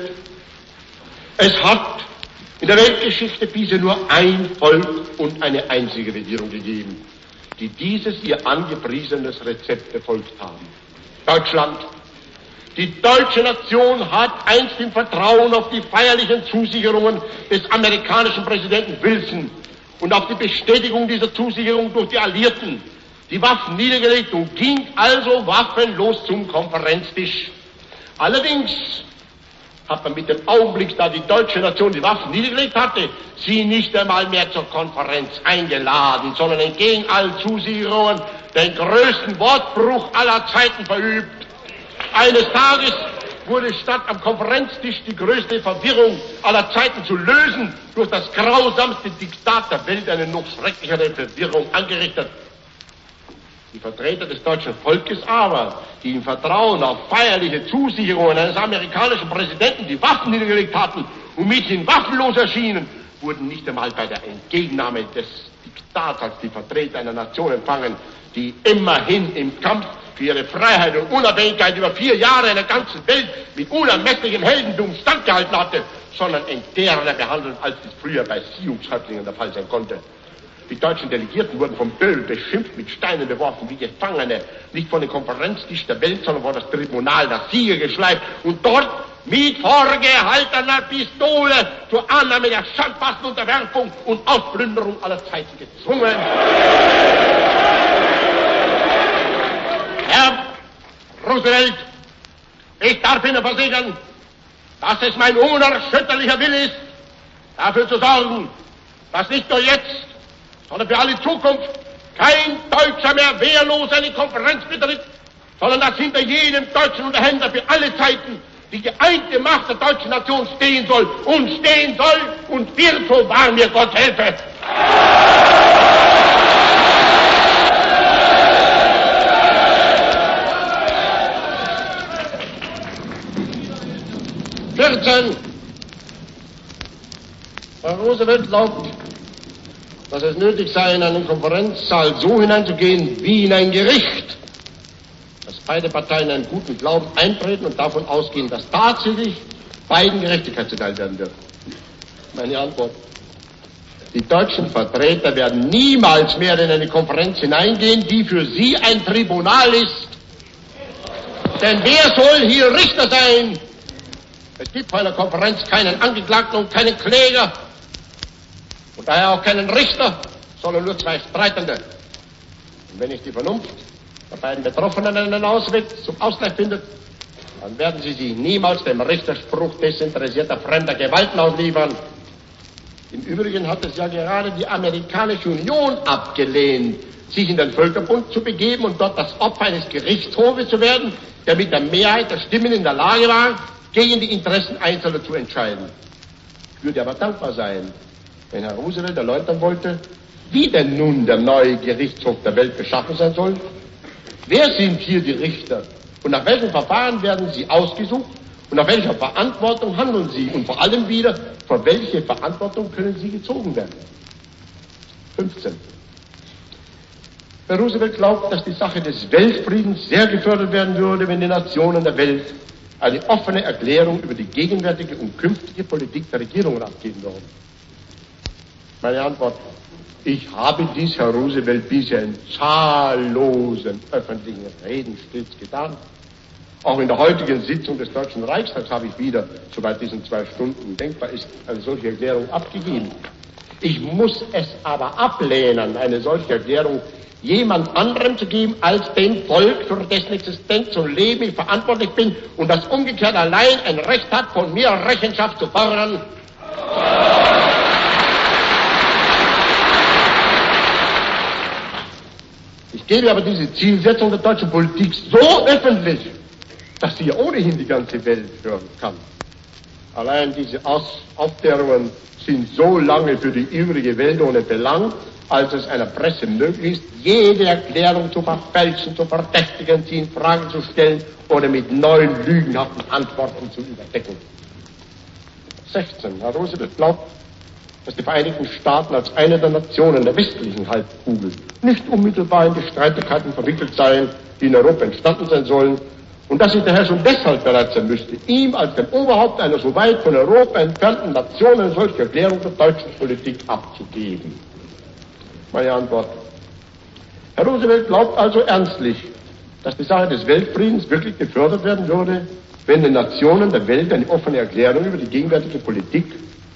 es hat in der Weltgeschichte bisher nur ein Volk und eine einzige Regierung gegeben, die dieses ihr angepriesenes Rezept befolgt haben: Deutschland. Die deutsche Nation hat einst im Vertrauen auf die feierlichen Zusicherungen des amerikanischen Präsidenten Wilson und auf die Bestätigung dieser Zusicherung durch die Alliierten die Waffen niedergelegt und ging also waffenlos zum Konferenztisch. Allerdings hat man mit dem Augenblick, da die deutsche Nation die Waffen niedergelegt hatte, sie nicht einmal mehr zur Konferenz eingeladen, sondern entgegen allen Zusicherungen den größten Wortbruch aller Zeiten verübt. Eines Tages wurde statt am Konferenztisch die größte Verwirrung aller Zeiten zu lösen, durch das grausamste Diktat der Welt eine noch schrecklichere Verwirrung angerichtet. Die Vertreter des deutschen Volkes aber, die im Vertrauen auf feierliche Zusicherungen eines amerikanischen Präsidenten die Waffen niedergelegt hatten und mithin waffenlos erschienen, wurden nicht einmal bei der Entgegennahme des Diktats als die Vertreter einer Nation empfangen, die immerhin im Kampf für ihre Freiheit und Unabhängigkeit über vier Jahre in der ganzen Welt mit unermesslichem Heldentum standgehalten hatte, sondern entderener behandelt, als dies früher bei Sioux-Häuptlingen der Fall sein konnte. Die deutschen Delegierten wurden vom Böll beschimpft, mit Steinen beworfen wie Gefangene, nicht von dem Konferenztisch der Welt, sondern vor das Tribunal der Sieger geschleift und dort mit vorgehaltener Pistole zur Annahme der schandhaften Unterwerfung und Ausplünderung aller Zeiten gezwungen. Herr Roosevelt, ich darf Ihnen versichern, dass es mein unerschütterlicher Wille ist, dafür zu sorgen, dass nicht nur jetzt, sondern für alle Zukunft kein Deutscher mehr wehrlos eine Konferenz betritt, sondern dass hinter jedem deutschen Unterhändler für alle Zeiten die geeinte Macht der deutschen Nation stehen soll und stehen soll und wird, so wahr mir Gott helfe. vierzehn. Herr Roosevelt glaubt, dass es nötig sei, in einen Konferenzsaal so hineinzugehen wie in ein Gericht, dass beide Parteien einen guten Glauben eintreten und davon ausgehen, dass tatsächlich beiden Gerechtigkeit zuteil werden wird. Meine Antwort: Die deutschen Vertreter werden niemals mehr in eine Konferenz hineingehen, die für sie ein Tribunal ist. Denn wer soll hier Richter sein, Es gibt vor einer Konferenz keinen Angeklagten und keinen Kläger und daher auch keinen Richter, sondern nur zwei Streitende. Und wenn nicht die Vernunft der beiden Betroffenen einen Ausweg zum Ausgleich findet, dann werden sie sich niemals dem Richterspruch desinteressierter fremder Gewalten ausliefern. Im Übrigen hat es ja gerade die amerikanische Union abgelehnt, sich in den Völkerbund zu begeben und dort das Opfer eines Gerichtshofes zu werden, der mit der Mehrheit der Stimmen in der Lage war, gegen die Interessen Einzelner zu entscheiden. Ich würde aber dankbar sein, wenn Herr Roosevelt erläutern wollte, wie denn nun der neue Gerichtshof der Welt beschaffen sein soll. Wer sind hier die Richter und nach welchem Verfahren werden sie ausgesucht und nach welcher Verantwortung handeln sie und vor allem wieder, vor welche Verantwortung können sie gezogen werden? fünfzehn. Herr Roosevelt glaubt, dass die Sache des Weltfriedens sehr gefördert werden würde, wenn die Nationen der Welt eine offene Erklärung über die gegenwärtige und künftige Politik der Regierungen abgeben würden. Meine Antwort: Ich habe dies, Herr Roosevelt, bisher in zahllosen öffentlichen Reden stets getan. Auch in der heutigen Sitzung des Deutschen Reichstags habe ich wieder, soweit diesen zwei Stunden denkbar ist, eine solche Erklärung abgegeben. Ich muss es aber ablehnen, eine solche Erklärung jemand anderem zu geben, als dem Volk, für dessen Existenz und Leben ich verantwortlich bin und das umgekehrt allein ein Recht hat, von mir Rechenschaft zu fordern. Ich gebe aber diese Zielsetzung der deutschen Politik so öffentlich, dass sie ja ohnehin die ganze Welt hören kann. Allein diese Aus- Aufklärungen sind so lange für die übrige Welt ohne Belang, als es einer Presse möglich ist, jede Erklärung zu verfälschen, zu verdächtigen, sie in Frage zu stellen oder mit neuen lügenhaften Antworten zu überdecken. sechzehn. Herr Roosevelt glaubt, dass die Vereinigten Staaten als eine der Nationen der westlichen Halbkugel nicht unmittelbar in die Streitigkeiten verwickelt seien, die in Europa entstanden sein sollen, und dass sie daher schon deshalb bereit sein müsste, ihm als dem Oberhaupt einer so weit von Europa entfernten Nation eine solche Erklärung der deutschen Politik abzugeben. Meine Antwort: Herr Roosevelt glaubt also ernstlich, dass die Sache des Weltfriedens wirklich gefördert werden würde, wenn den Nationen der Welt eine offene Erklärung über die gegenwärtige Politik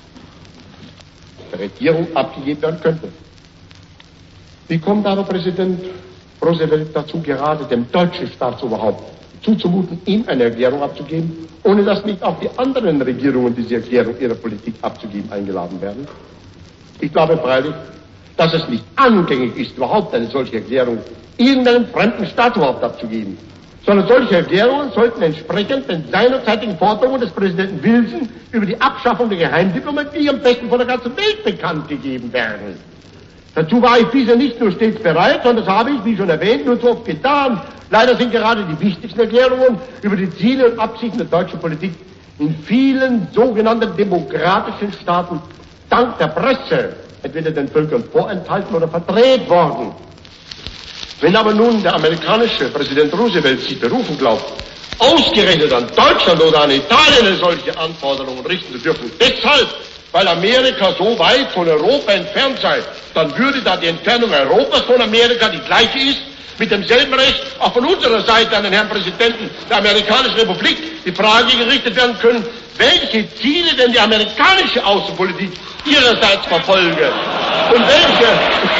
der Regierung abgegeben werden könnte. Wie kommt aber Präsident Roosevelt dazu, gerade dem deutschen Staatsoberhaupt zuzumuten, ihm eine Erklärung abzugeben, ohne dass nicht auch die anderen Regierungen diese Erklärung ihrer Politik abzugeben eingeladen werden? Ich glaube freilich, dass es nicht angängig ist, überhaupt eine solche Erklärung irgendeinem fremden Staatsoberhaupt abzugeben, sondern solche Erklärungen sollten entsprechend den seinerzeitigen Forderungen des Präsidenten Wilson über die Abschaffung der Geheimdiplomatie am besten von der ganzen Welt bekannt gegeben werden. Dazu war ich bisher nicht nur stets bereit, sondern das habe ich, wie schon erwähnt, nur so oft getan. Leider sind gerade die wichtigsten Erklärungen über die Ziele und Absichten der deutschen Politik in vielen sogenannten demokratischen Staaten dank der Presse entweder den Völkern vorenthalten oder verdreht worden. Wenn aber nun der amerikanische Präsident Roosevelt sich berufen glaubt, ausgerechnet an Deutschland oder an Italien eine solche Anforderungen richten zu dürfen, deshalb, weil Amerika so weit von Europa entfernt sei, dann würde da die Entfernung Europas von Amerika die gleiche ist, mit demselben Recht auch von unserer Seite an den Herrn Präsidenten der amerikanischen Republik die Frage gerichtet werden können, welche Ziele denn die amerikanische Außenpolitik ihrerseits verfolge und welche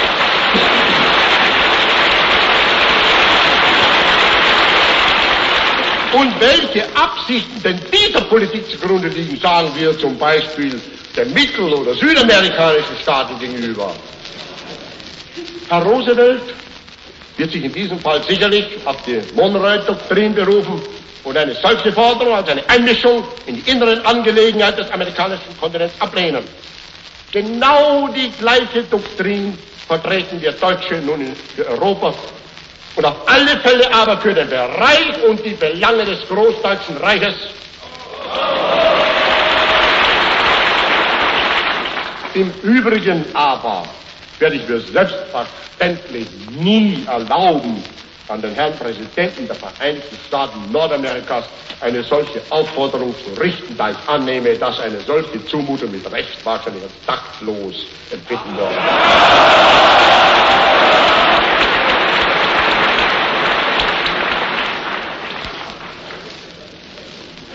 und welche Absichten denn dieser Politik zugrunde liegen, sagen wir zum Beispiel den mittel- oder südamerikanischen Staaten gegenüber. Herr Roosevelt wird sich in diesem Fall sicherlich auf die Monroe-Doktrin berufen und eine solche Forderung als eine Einmischung in die inneren Angelegenheiten des amerikanischen Kontinents ablehnen. Genau die gleiche Doktrin vertreten wir Deutsche nun für Europa und auf alle Fälle aber für den Bereich und die Belange des Großdeutschen Reiches. Im Übrigen aber werde ich mir selbstverständlich nie erlauben, an den Herrn Präsidenten der Vereinigten Staaten Nordamerikas eine solche Aufforderung zu richten, da ich annehme, dass eine solche Zumutung mit Recht wahrscheinlich als taktlos empfinden wird.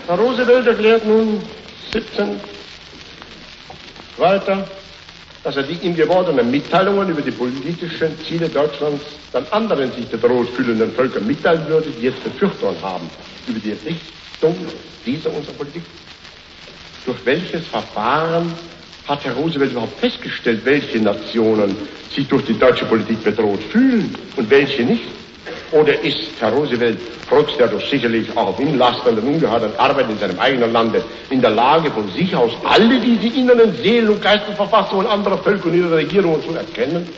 Herr Roosevelt erklärt nun siebzehn weiter, dass er die ihm gewordenen Mitteilungen über die politischen Ziele Deutschlands dann anderen sich bedroht fühlenden Völkern mitteilen würde, die jetzt Befürchtungen haben über die Richtung dieser unserer Politik. Durch welches Verfahren hat Herr Roosevelt überhaupt festgestellt, welche Nationen sich durch die deutsche Politik bedroht fühlen und welche nicht? Oder ist Herr Roosevelt, trotz der doch sicherlich auch auf ihn lastenden, ungeheuerten Arbeit in seinem eigenen Lande, in der Lage, von sich aus alle diese inneren Seelen- und Geistesverfassungen anderer Völker und ihrer Regierungen zu erkennen?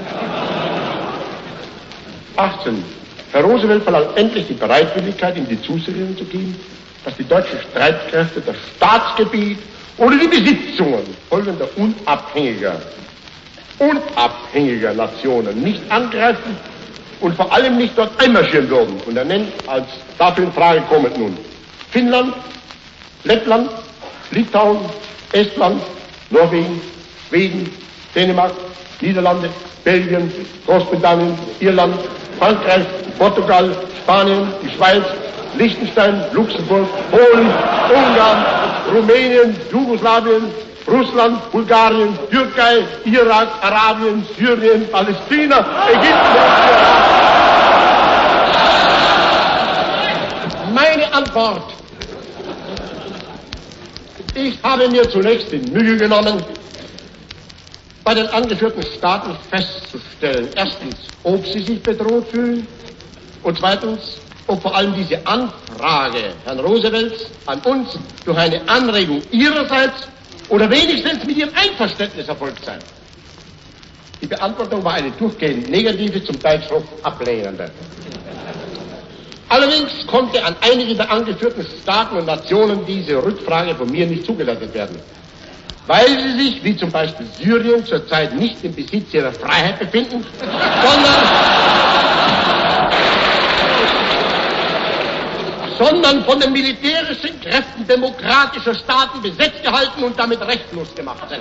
achtzehn. Herr Roosevelt verlangt endlich die Bereitwilligkeit, ihm die Zusicherung zu geben, dass die deutschen Streitkräfte das Staatsgebiet oder die Besitzungen folgender unabhängiger, unabhängiger Nationen nicht angreifen und vor allem nicht dort einmarschieren würden. Und er nennt als dafür in Frage kommend nun Finnland, Lettland, Litauen, Estland, Norwegen, Schweden, Dänemark, Niederlande, Belgien, Großbritannien, Irland, Frankreich, Portugal, Spanien, die Schweiz, Liechtenstein, Luxemburg, Polen, Ungarn, Rumänien, Jugoslawien, Russland, Bulgarien, Türkei, Irak, Arabien, Syrien, Palästina, Ägypten. Meine Antwort. Ich habe mir zunächst die Mühe genommen, bei den angeführten Staaten festzustellen, erstens, ob sie sich bedroht fühlen und zweitens, ob vor allem diese Anfrage Herrn Roosevelts an uns durch eine Anregung ihrerseits oder wenigstens mit ihrem Einverständnis erfolgt sei. Die Beantwortung war eine durchgehend negative, zum Teil schroff ablehnende. Allerdings konnte an einige der angeführten Staaten und Nationen diese Rückfrage von mir nicht zugeleitet werden, weil sie sich, wie zum Beispiel Syrien, zurzeit nicht im Besitz ihrer Freiheit befinden, sondern, sondern von den militärischen Kräften demokratischer Staaten besetzt gehalten und damit rechtlos gemacht sind.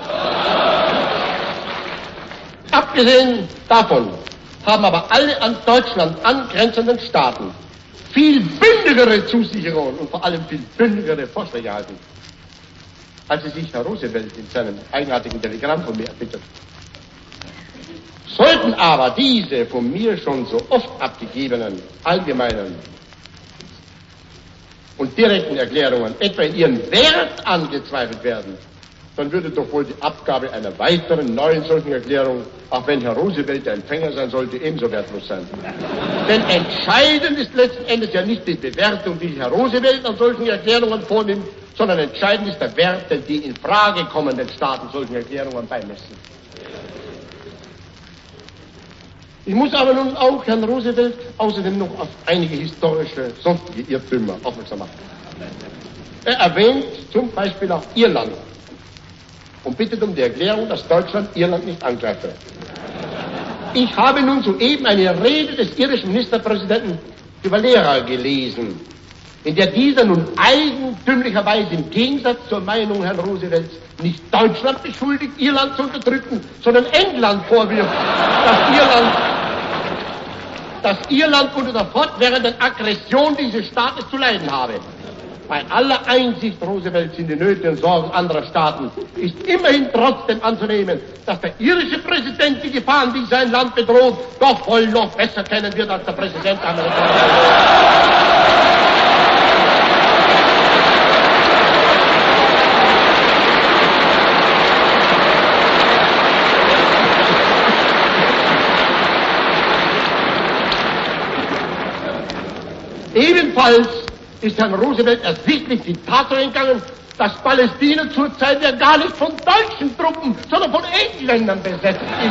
Abgesehen davon haben aber alle an Deutschland angrenzenden Staaten viel bündigere Zusicherungen und vor allem viel bündigere Vorschläge erhalten, als sie sich Herr Roosevelt in seinem eigenartigen Telegramm von mir erbittet. Sollten aber diese von mir schon so oft abgegebenen, allgemeinen und direkten Erklärungen etwa in ihren Wert angezweifelt werden, dann würde doch wohl die Abgabe einer weiteren neuen solchen Erklärung, auch wenn Herr Roosevelt der Empfänger sein sollte, ebenso wertlos sein. Denn entscheidend ist letzten Endes ja nicht die Bewertung, die Herr Roosevelt an solchen Erklärungen vornimmt, sondern entscheidend ist der Wert, den die in Frage kommenden Staaten solchen Erklärungen beimessen. Ich muss aber nun auch Herrn Roosevelt außerdem noch auf einige historische, sonstige Irrtümer aufmerksam machen. Er erwähnt zum Beispiel auch Irland und bittet um die Erklärung, dass Deutschland Irland nicht angreife. Ich habe nun soeben eine Rede des irischen Ministerpräsidenten de Valera gelesen, in der dieser nun eigentümlicherweise im Gegensatz zur Meinung Herrn Roosevelts nicht Deutschland beschuldigt, Irland zu unterdrücken, sondern England vorwirft, dass Irland, dass Irland unter der fortwährenden Aggression dieses Staates zu leiden habe. Bei aller Einsicht Roosevelts in die Nöte und Sorgen anderer Staaten ist immerhin trotzdem anzunehmen, dass der irische Präsident die Gefahren, die sein Land bedroht, doch wohl noch besser kennen wird als der Präsident der Amerikaner. Ebenfalls ist Herrn Roosevelt ersichtlich die Tatsache entgangen, dass Palästina zurzeit ja gar nicht von deutschen Truppen, sondern von Engländern besetzt ist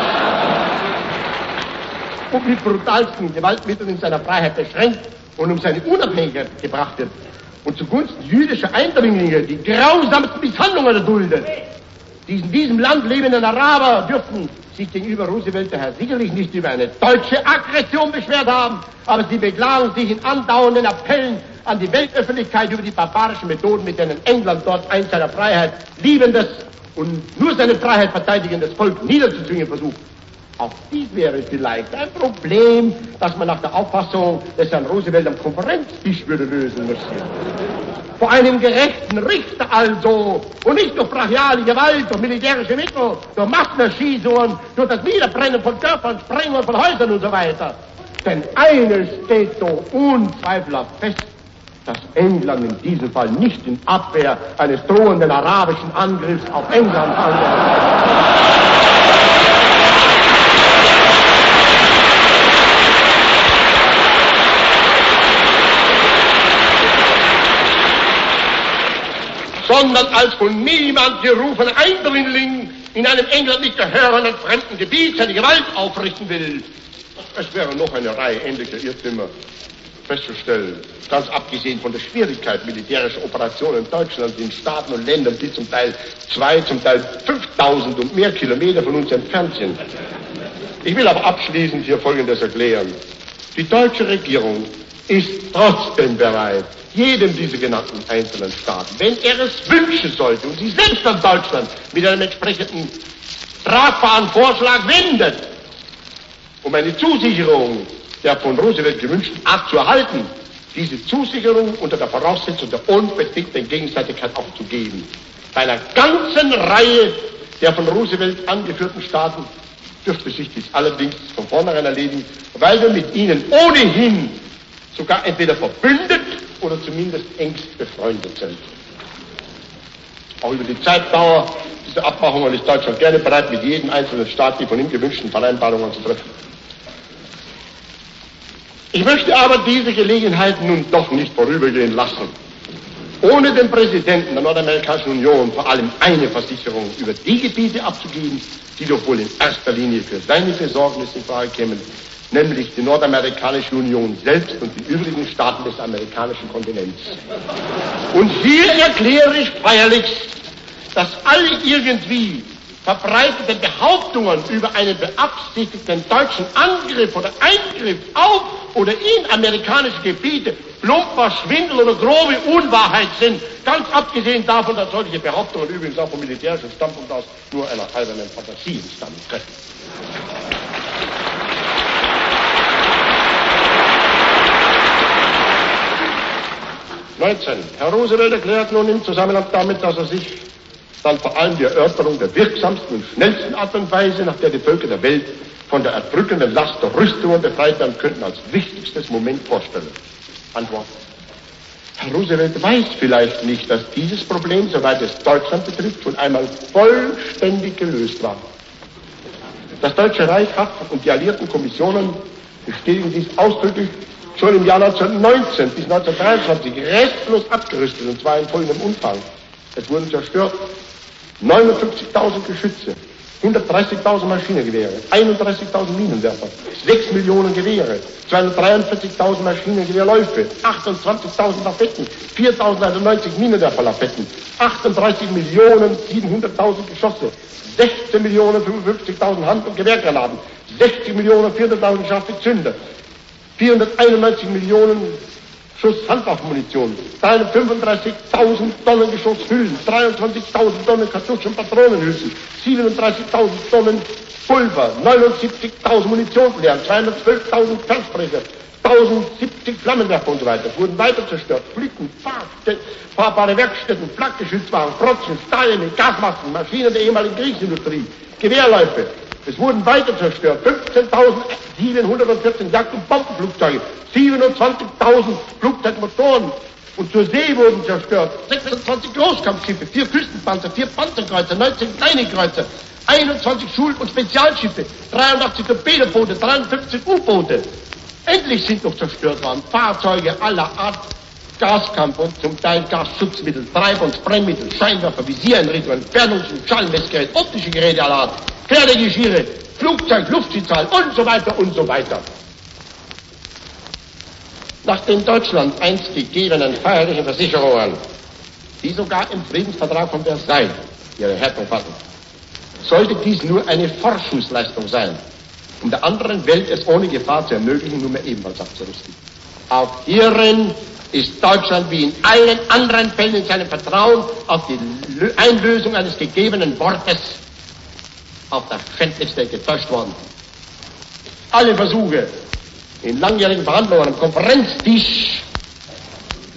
und mit brutalsten Gewaltmitteln in seiner Freiheit beschränkt und um seine Unabhängigkeit gebracht wird und zugunsten jüdischer Eindringlinge die grausamsten Misshandlungen erduldet. Die in diesem Land lebenden Araber dürften sich gegenüber Roosevelt daher sicherlich nicht über eine deutsche Aggression beschwert haben, aber sie beklagen sich in andauernden Appellen an die Weltöffentlichkeit über die barbarischen Methoden, mit denen England dort ein seiner Freiheit liebendes und nur seine Freiheit verteidigendes Volk niederzuzwingen versucht. Auch dies wäre vielleicht ein Problem, das man nach der Auffassung des Herrn Roosevelt am Konferenztisch würde lösen müssen. vor einem gerechten Richter also und nicht durch brachiale Gewalt, durch militärische Mittel, durch Massenerschießungen, durch das Niederbrennen von Körpern, Sprengungen von Häusern und so weiter. Denn eines steht so unzweifelhaft fest, dass England in diesem Fall nicht in Abwehr eines drohenden arabischen Angriffs auf England handelt. Sondern als von niemand gerufener Eindringling in einem England nicht gehörenden fremden Gebiet seine Gewalt aufrichten will. Es wäre noch eine Reihe ähnlicher Irrtümer festzustellen, ganz abgesehen von der Schwierigkeit militärischer Operationen in Deutschland in Staaten und Ländern, die zum Teil zwei, zum Teil fünftausend und mehr Kilometer von uns entfernt sind. Ich will aber abschließend hier Folgendes erklären. Die deutsche Regierung ist trotzdem bereit, jedem dieser genannten einzelnen Staaten, wenn er es wünschen sollte und sich selbst an Deutschland mit einem entsprechenden tragbaren Vorschlag wendet, um eine Zusicherung der von Roosevelt gewünschten Art zu erhalten, diese Zusicherung unter der Voraussetzung der unbedingten Gegenseitigkeit auch zu geben. Bei einer ganzen Reihe der von Roosevelt angeführten Staaten dürfte sich dies allerdings von vornherein erledigen, weil wir mit ihnen ohnehin sogar entweder verbündet oder zumindest engst befreundet sind. Auch über die Zeitdauer dieser Abmachungen ist Deutschland gerne bereit, mit jedem einzelnen Staat die von ihm gewünschten Vereinbarungen zu treffen. Ich möchte aber diese Gelegenheit nun doch nicht vorübergehen lassen, ohne dem Präsidenten der Nordamerikanischen Union vor allem eine Versicherung über die Gebiete abzugeben, die doch wohl in erster Linie für seine Besorgnis in Frage kämen, nämlich die Nordamerikanische Union selbst und die übrigen Staaten des amerikanischen Kontinents. Und hier erkläre ich feierlichst, dass alle irgendwie verbreiteten Behauptungen über einen beabsichtigten deutschen Angriff oder Eingriff auf oder in amerikanische Gebiete plumper Schwindel oder grobe Unwahrheit sind, ganz abgesehen davon, dass solche Behauptungen übrigens auch vom militärischen Standpunkt aus nur einer albernen Fantasie stammen können. neunzehn. Herr Roosevelt erklärt nun im Zusammenhang damit, dass er sich dann vor allem die Erörterung der wirksamsten und schnellsten Art und Weise, nach der die Völker der Welt von der erdrückenden Last der Rüstungen befreit werden könnten, als wichtigstes Moment vorstellen. Antwort. Herr Roosevelt weiß vielleicht nicht, dass dieses Problem, soweit es Deutschland betrifft, schon einmal vollständig gelöst war. Das Deutsche Reich hat und die alliierten Kommissionen bestätigen dies ausdrücklich schon im Jahr neunzehnhundertneunzehn bis neunzehnhundertdreiundzwanzig restlos abgerüstet, und zwar in folgendem Umfang. Es wurden zerstört neunundfünfzigtausend Geschütze, hundertdreißigtausend Maschinengewehre, einunddreißigtausend Minenwerfer, sechs Millionen Gewehre, zweihundertdreiundvierzigtausend Maschinengewehrläufe, achtundzwanzigtausend Lafetten, viertausendneunundneunzig Minenwerferlafetten, achtunddreißig Millionen siebenhunderttausend Geschosse, sechzehn Millionen fünfundfünfzigtausend Hand- und Gewehrgranaten, sechzig Millionen vierhunderttausend scharfe Zünder, vierhunderteinundneunzig Millionen Schuss Handwaffenmunition, dreihundertfünfunddreißigtausend Tonnen Geschosshüllen, dreiundzwanzigtausend Tonnen Kartuschen und Patronenhülsen, siebenunddreißigtausend Tonnen Pulver, neunundsiebzigtausend Munitionsleeren, zweihundertzwölftausend Fernsprecher, tausendsiebzig Flammenwerfer und so weiter. Es wurden weiter zerstört. Flücken, fahrbare Werkstätten, Flakgeschützwagen, Protzen, Steine, Gasmasken, Maschinen der ehemaligen Kriegsindustrie, Gewehrläufe. Es wurden weiter zerstört. fünfzehntausendsiebenhundertvierzehn Jagd- und Bombenflugzeuge, siebenundzwanzigtausend Flugzeugmotoren. Und zur See wurden zerstört sechsundzwanzig Großkampfschiffe, vier Küstenpanzer, vier Panzerkreuzer, neunzehn kleine Kreuzer, einundzwanzig Schul- und Spezialschiffe, dreiundachtzig Torpedoboote, dreiundfünfzig U-Boote. Endlich sind noch zerstört worden Fahrzeuge aller Art, Gaskampf und zum Teil Gasschutzmittel, Treib- und Sprengmittel, Scheinwerfer, Visiereinrichtungen, Entfernungs- und Schallmessgeräte, optische Geräte aller Art, Pferdegeschirre, Flugzeug, Luftschiffzahl und so weiter und so weiter. Nach den Deutschland einst gegebenen feierlichen Versicherungen, die sogar im Friedensvertrag von Versailles ihre Härtung hatten, sollte dies nur eine Vorschussleistung sein, um der anderen Welt es ohne Gefahr zu ermöglichen, nunmehr ebenfalls abzurüsten. Auch hierin ist Deutschland wie in allen anderen Fällen in seinem Vertrauen auf die Einlösung eines gegebenen Wortes auf das Schändlichste getäuscht worden. Alle Versuche in langjährigen Verhandlungen am Konferenztisch, die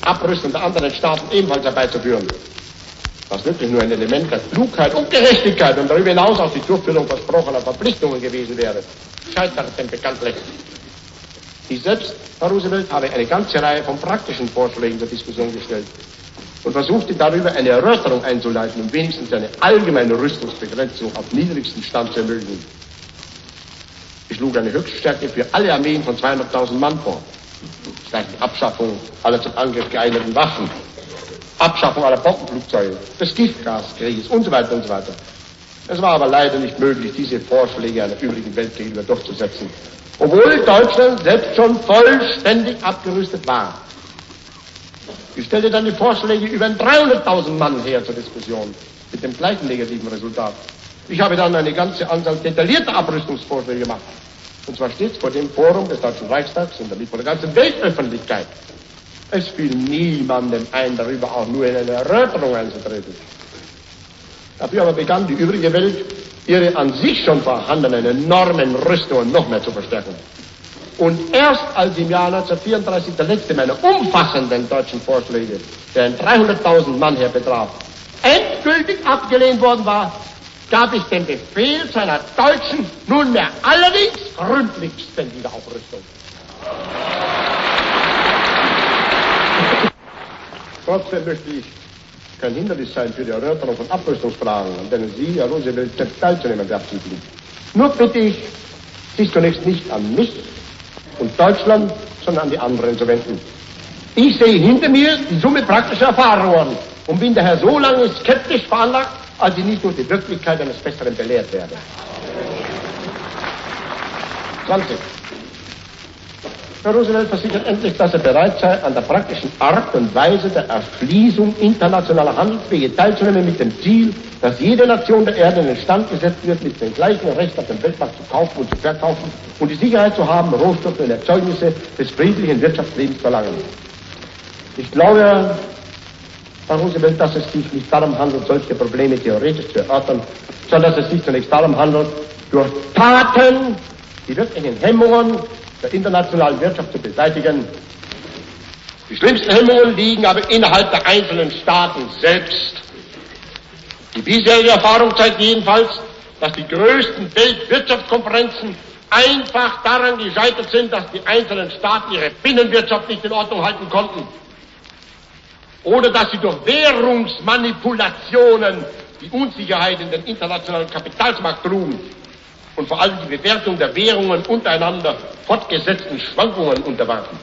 Abrüstung der anderen Staaten ebenfalls herbeizuführen. Was wirklich nur ein Element der Klugheit und Gerechtigkeit und darüber hinaus auch die Durchführung versprochener Verpflichtungen gewesen wäre, scheitert denn bekanntlich. Ich selbst, Herr Roosevelt, habe eine ganze Reihe von praktischen Vorschlägen zur Diskussion gestellt und versuchte darüber eine Erörterung einzuleiten, um wenigstens eine allgemeine Rüstungsbegrenzung auf niedrigsten Stand zu ermöglichen. Ich schlug eine Höchststärke für alle Armeen von zweihunderttausend Mann vor. Gleich die Abschaffung aller zum Angriff geeigneten Waffen, Abschaffung aller Bombenflugzeuge, des Giftgaskrieges und so weiter und so weiter. Es war aber leider nicht möglich, diese Vorschläge einer übrigen Welt gegenüber durchzusetzen, obwohl Deutschland selbst schon vollständig abgerüstet war. Ich stellte dann die Vorschläge über ein dreihunderttausend Mann her zur Diskussion, mit dem gleichen negativen Resultat. Ich habe dann eine ganze Anzahl detaillierter Abrüstungsvorschläge gemacht, und zwar stets vor dem Forum des Deutschen Reichstags und damit vor der ganzen Weltöffentlichkeit. Es fiel niemandem ein, darüber auch nur in eine Erörterung einzutreten. Dafür aber begann die übrige Welt, ihre an sich schon vorhandenen enormen Rüstungen noch mehr zu verstärken. Und erst als im Jahr neunzehnhundertvierunddreißig der letzte meiner umfassenden deutschen Vorschläge, der ein dreihunderttausend Mann Heer betraf, endgültig abgelehnt worden war, gab ich den Befehl zu einer deutschen, nunmehr allerdings gründlichsten Wiederaufrüstung. Trotzdem möchte ich kein Hindernis sein für die Erörterung von Abrüstungsfragen, an denen Sie, Herr Roosevelt, selbst teilzunehmen beabsichtigen. Nur bitte ich, sich zunächst nicht an mich und Deutschland, sondern an die anderen zu wenden. Ich sehe hinter mir die Summe praktischer Erfahrungen und bin daher so lange skeptisch veranlagt, als ich nicht durch die Wirklichkeit eines Besseren belehrt werde. zwanzig. Herr Roosevelt versichert endlich, dass er bereit sei, an der praktischen Art und Weise der Erschließung internationaler Handelswege teilzunehmen, mit dem Ziel, dass jede Nation der Erde in den Stand gesetzt wird, mit dem gleichen Recht auf dem Weltmarkt zu kaufen und zu verkaufen und die Sicherheit zu haben, Rohstoffe und Erzeugnisse des friedlichen Wirtschaftslebens zu erlangen. Ich glaube, Herr Roosevelt, dass es sich nicht darum handelt, solche Probleme theoretisch zu erörtern, sondern dass es sich zunächst darum handelt, durch Taten die wirklichen Hemmungen der internationalen Wirtschaft zu beseitigen. Die schlimmsten Hemmungen liegen aber innerhalb der einzelnen Staaten selbst. Die bisherige Erfahrung zeigt jedenfalls, dass die größten Weltwirtschaftskonferenzen einfach daran gescheitert sind, dass die einzelnen Staaten ihre Binnenwirtschaft nicht in Ordnung halten konnten. Oder dass sie durch Währungsmanipulationen die Unsicherheit in den internationalen Kapitalmarkt trugen und vor allem die Bewertung der Währungen untereinander fortgesetzten Schwankungen unterwarfen.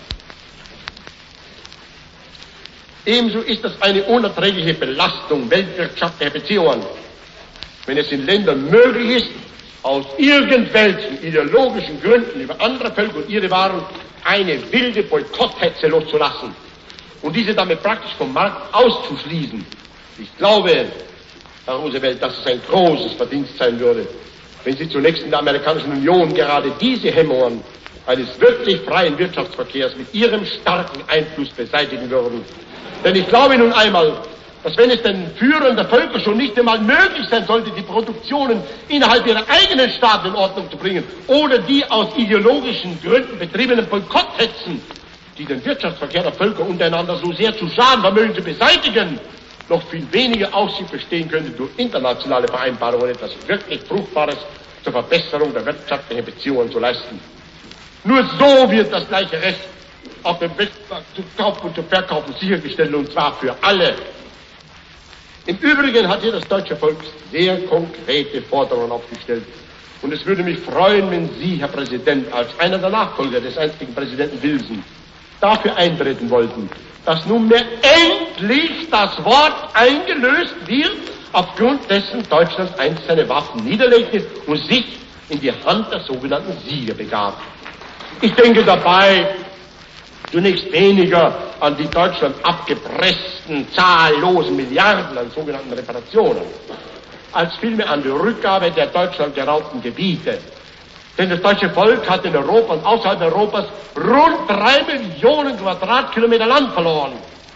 Ebenso ist es eine unerträgliche Belastung weltwirtschaftlicher Beziehungen, wenn es in Ländern möglich ist, aus irgendwelchen ideologischen Gründen über andere Völker und ihre Waren eine wilde Boykotthetze loszulassen und diese damit praktisch vom Markt auszuschließen. Ich glaube, Herr Roosevelt, dass es ein großes Verdienst sein würde, wenn Sie zunächst in der Amerikanischen Union gerade diese Hemmungen eines wirklich freien Wirtschaftsverkehrs mit Ihrem starken Einfluss beseitigen würden. Denn ich glaube nun einmal, dass wenn es den Führern der Völker schon nicht einmal möglich sein sollte, die Produktionen innerhalb ihrer eigenen Staaten in Ordnung zu bringen oder die aus ideologischen Gründen betriebenen Boykotthetzen, die den Wirtschaftsverkehr der Völker untereinander so sehr zu schaden vermögen zu beseitigen, noch viel weniger Aussicht bestehen könnte, durch internationale Vereinbarungen etwas wirklich Fruchtbares zur Verbesserung der wirtschaftlichen Beziehungen zu leisten. Nur so wird das gleiche Recht auf dem Weltmarkt zu kaufen und zu verkaufen sichergestellt, und zwar für alle. Im Übrigen hat hier das deutsche Volk sehr konkrete Forderungen aufgestellt. Und es würde mich freuen, wenn Sie, Herr Präsident, als einer der Nachfolger des einstigen Präsidenten Wilson dafür eintreten wollten, dass nunmehr endlich das Wort eingelöst wird, aufgrund dessen Deutschland einst seine Waffen niederlegte und sich in die Hand der sogenannten Sieger begab. Ich denke dabei zunächst weniger an die Deutschland abgepressten zahllosen Milliarden an sogenannten Reparationen, als vielmehr an die Rückgabe der Deutschland geraubten Gebiete. Denn das deutsche Volk hat in Europa und außerhalb Europas rund drei Millionen Quadratkilometer Land verloren.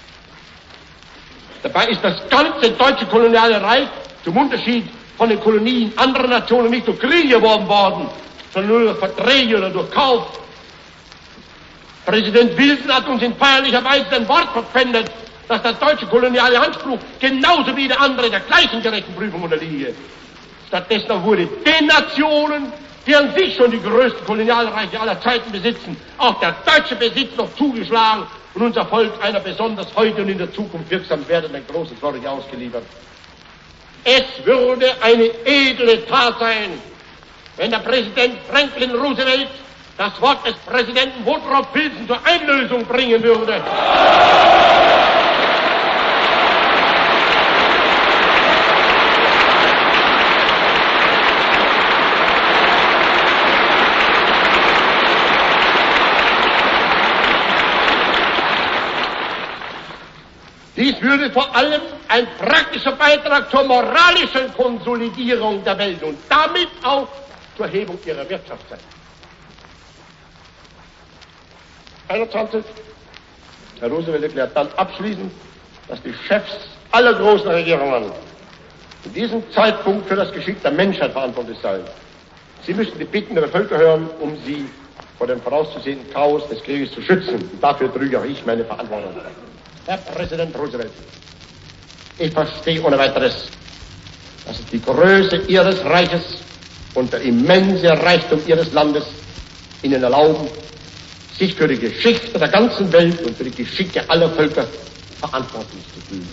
Dabei ist das ganze deutsche koloniale Reich zum Unterschied von den Kolonien anderer Nationen nicht durch Krieg erworben worden, sondern nur durch Verträge oder durch Kauf. Präsident Wilson hat uns in feierlicher Weise ein Wort verpfändet, dass der deutsche koloniale Anspruch genauso wie der andere der gleichen gerechten Prüfung unterliege. Stattdessen wurde den Nationen, die an sich schon die größten Kolonialreiche aller Zeiten besitzen, auch der deutsche Besitz noch zugeschlagen und unser Volk einer besonders heute und in der Zukunft wirksam werdenden großen Sorge ausgeliefert. Es würde eine edle Tat sein, wenn der Präsident Franklin Roosevelt das Wort des Präsidenten Woodrow Wilson zur Einlösung bringen würde. Dies würde vor allem ein praktischer Beitrag zur moralischen Konsolidierung der Welt und damit auch zur Hebung ihrer Wirtschaft sein. einundzwanzig. Herr Roosevelt erklärt dann abschließend, dass die Chefs aller großen Regierungen in diesem Zeitpunkt für das Geschick der Menschheit verantwortlich seien. Sie müssten die Bitten der Völker hören, um sie vor dem vorauszusehenden Chaos des Krieges zu schützen. Und dafür trüge auch ich meine Verantwortung. Herr Präsident Roosevelt, ich verstehe ohne weiteres, dass es die Größe Ihres Reiches und der immense Reichtum Ihres Landes Ihnen erlauben, sich für die Geschichte der ganzen Welt und für die Geschicke aller Völker verantwortlich zu fühlen.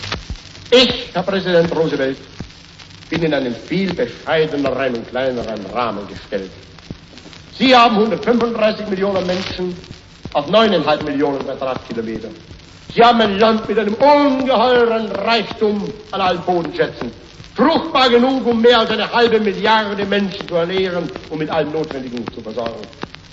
Ich, Herr Präsident Roosevelt, bin in einen viel bescheideneren und kleineren Rahmen gestellt. Sie haben hundertfünfunddreißig Millionen Menschen auf neuneinhalb Millionen Quadratkilometer. Sie haben ein Land mit einem ungeheuren Reichtum an allen Bodenschätzen. Fruchtbar genug, um mehr als eine halbe Milliarde Menschen zu ernähren und mit allem Notwendigen zu versorgen.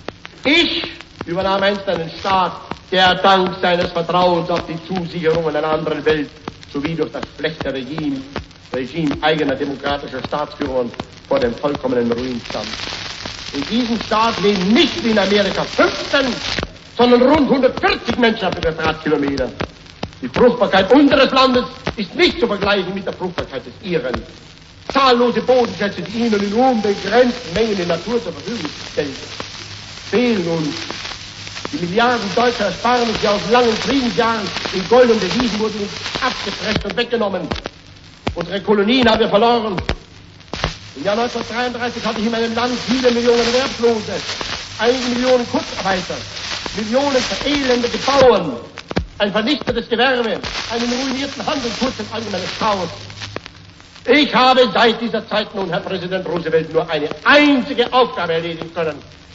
Ich übernahm einst einen Staat, der dank seines Vertrauens auf die Zusicherungen einer anderen Welt sowie durch das schlechte Regime, Regime eigener demokratischer Staatsführer vor dem vollkommenen Ruin stand. In diesem Staat leben nicht wie in Amerika fünfzehn, sondern rund hundertvierzig Menschen auf den Quadratkilometer. Die Fruchtbarkeit unseres Landes ist nicht zu vergleichen mit der Fruchtbarkeit des Ihren. Zahllose Bodenschätze, die Ihnen in unbegrenzten Mengen die Natur zur Verfügung stellt, fehlen uns. Die Milliarden deutscher Ersparnisse aus langen Friedensjahren in Gold und Devisen wurden uns abgepresst und weggenommen. Unsere Kolonien haben wir verloren. Im Jahr neunzehnhundertdreiunddreißig hatte ich in meinem Land viele Millionen Erwerbslose, einige Millionen Kurzarbeiter, Millionen verelendete Bauern, ein vernichtetes Gewerbe, einen ruinierten Handel, kurz ein allgemeines Chaos. Ich habe seit dieser Zeit nun, Herr Präsident Roosevelt, nur eine einzige Aufgabe erledigen können.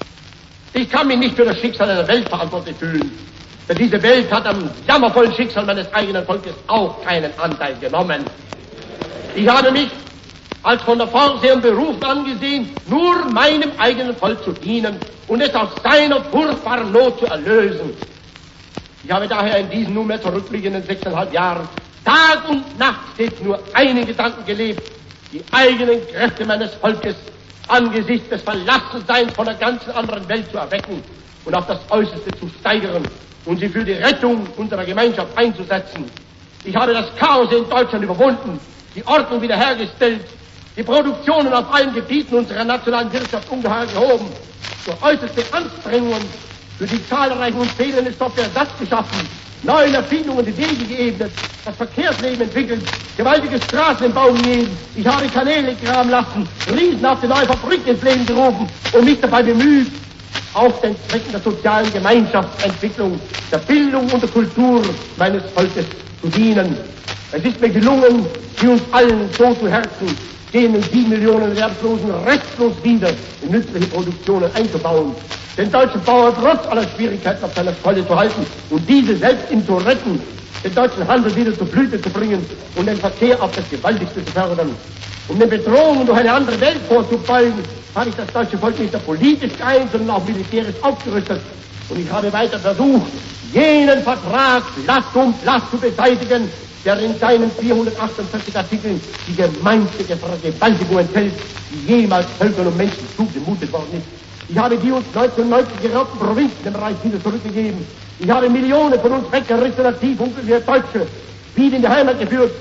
Ich kann mich nicht für das Schicksal einer Welt verantwortlich fühlen, denn diese Welt hat am jammervollen Schicksal meines eigenen Volkes auch keinen Anteil genommen. Ich habe mich als von der Vorsehung berufen angesehen, nur meinem eigenen Volk zu dienen und es aus seiner furchtbaren Not zu erlösen. Ich habe daher in diesen nunmehr zurückliegenden sechseinhalb Jahren Tag und Nacht stets nur einen Gedanken gelebt, die eigenen Kräfte meines Volkes angesichts des Verlassenseins von der ganzen anderen Welt zu erwecken und auf das Äußerste zu steigern und sie für die Rettung unserer Gemeinschaft einzusetzen. Ich habe das Chaos in Deutschland überwunden, die Ordnung wiederhergestellt, die Produktionen auf allen Gebieten unserer nationalen Wirtschaft ungeheuer gehoben, durch äußerste Anstrengungen für die zahlreichen und fehlenden Stoffe Ersatz geschaffen, neuen Erfindungen die Wege geebnet, das Verkehrsleben entwickelt, gewaltige Straßen im Bau gegeben. Ich habe Kanäle graben lassen, riesenhafte neue Fabriken ins Leben gerufen und mich dabei bemüht, auf den Zwecken der sozialen Gemeinschaftsentwicklung, der Bildung und der Kultur meines Volkes zu dienen. Es ist mir gelungen, sie uns allen so zu Herzen, denen sieben Millionen Erwerbslosen restlos wieder in nützliche Produktionen einzubauen, den deutschen Bauern trotz aller Schwierigkeiten auf seiner Scholle zu halten und diese selbst ihm zu retten, den deutschen Handel wieder zur Blüte zu bringen und den Verkehr auf das Gewaltigste zu fördern. Um den Bedrohungen durch eine andere Welt vorzubeugen, habe ich das deutsche Volk nicht nur politisch geeint, sondern auch militärisch aufgerüstet. Und ich habe weiter versucht, jenen Vertrag Blatt um Blatt zu beseitigen, der in seinen vierhundertachtundvierzig Artikeln die gemeinste Gewaltigung enthält, die jemals Völkern und Menschen zugemutet worden ist. Ich habe die uns neunzehnhundertneunzig geraubten Provinzen im Reich wieder zurückgegeben. Ich habe Millionen von uns weggerissener, tief unglücklicher Deutsche wieder in die Heimat geführt.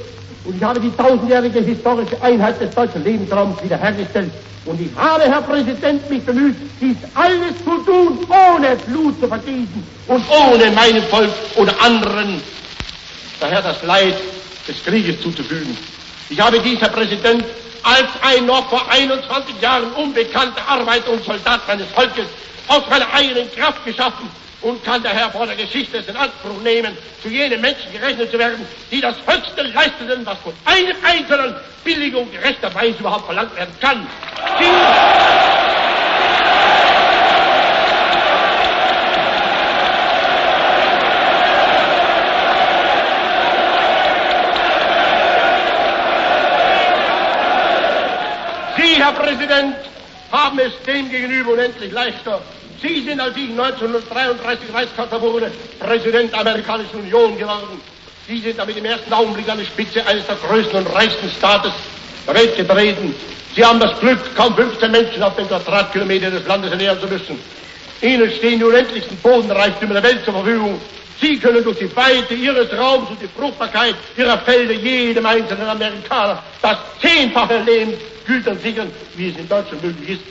Und ich habe die tausendjährige historische Einheit des deutschen Lebensraums wiederhergestellt. Und ich habe, Herr Präsident, mich bemüht, dies alles zu tun, ohne Blut zu vergießen und ohne meinem Volk oder anderen daher das Leid des Krieges zuzufügen. Ich habe dies, Herr Präsident, als ein noch vor einundzwanzig Jahren unbekannter Arbeiter und Soldat meines Volkes aus meiner eigenen Kraft geschaffen und kann daher vor der Geschichte es in Anspruch nehmen, zu jenen Menschen gerechnet zu werden, die das Höchste leisteten, was von einem Einzelnen Billigung gerechterweise überhaupt verlangt werden kann. Sie Sie, Herr Präsident, haben es demgegenüber unendlich leichter. Sie sind, als ich neunzehnhundertdreiunddreißig Reichskanzler wurde, Präsident der Amerikanischen Union geworden. Sie sind damit im ersten Augenblick an die Spitze eines der größten und reichsten Staates der Welt getreten. Sie haben das Glück, kaum fünfzehn Menschen auf den Quadratkilometer des Landes ernähren zu müssen. Ihnen stehen die unendlichsten Bodenreichtümer der Welt zur Verfügung. Sie können durch die Weite Ihres Raums und die Fruchtbarkeit Ihrer Felder jedem einzelnen Amerikaner das zehnfache Lebensgütern sichern, wie es in Deutschland möglich ist.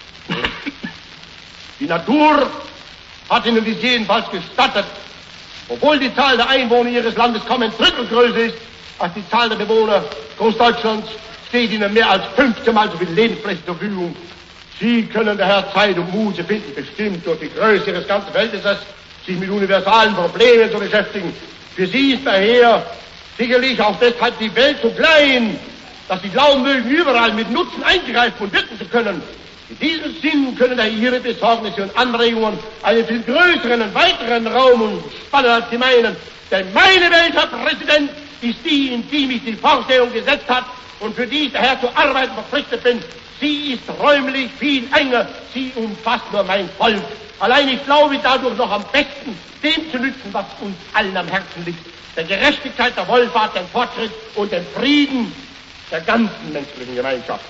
Die Natur hat Ihnen dies jedenfalls gestattet, obwohl die Zahl der Einwohner Ihres Landes kaum ein Drittel größer ist als die Zahl der Bewohner Großdeutschlands, steht Ihnen mehr als fünfzehnmal so viel Lebensfläche zur Verfügung. Sie können daher Zeit und Muße finden, bestimmt durch die Größe Ihres ganzen Verhältnisses, sich mit universalen Problemen zu beschäftigen. Für Sie ist daher sicherlich auch deshalb die Welt so klein, dass Sie glauben mögen, überall mit Nutzen eingreifen und wirken zu können. In diesem Sinn können daher Ihre Besorgnisse und Anregungen einen viel größeren und weiteren Raum und spannen als die meinen. Denn meine Welt, Herr Präsident, ist die, in die mich die Vorstellung gesetzt hat und für die ich daher zu arbeiten verpflichtet bin. Sie ist räumlich viel enger, sie umfasst nur mein Volk. Allein ich glaube dadurch noch am besten dem zu nützen, was uns allen am Herzen liegt. Der Gerechtigkeit, der Wohlfahrt, dem Fortschritt und dem Frieden der ganzen menschlichen Gemeinschaft.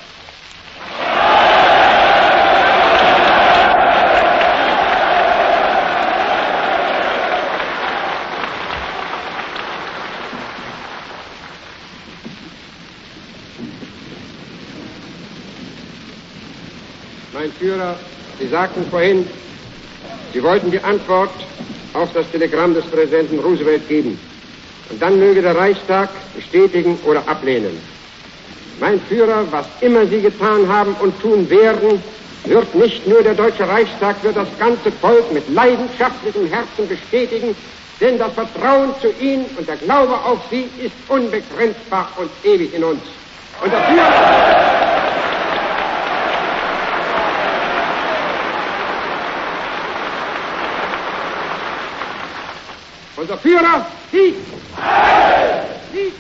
Mein Führer, Sie sagten vorhin, Sie wollten die Antwort auf das Telegramm des Präsidenten Roosevelt geben. Und dann möge der Reichstag bestätigen oder ablehnen. Mein Führer, was immer Sie getan haben und tun werden, wird nicht nur der Deutsche Reichstag, wird das ganze Volk mit leidenschaftlichem Herzen bestätigen, denn das Vertrauen zu Ihnen und der Glaube auf Sie ist unbegrenzbar und ewig in uns. Und der Führer... Unser Führer, Sieg! Sieg!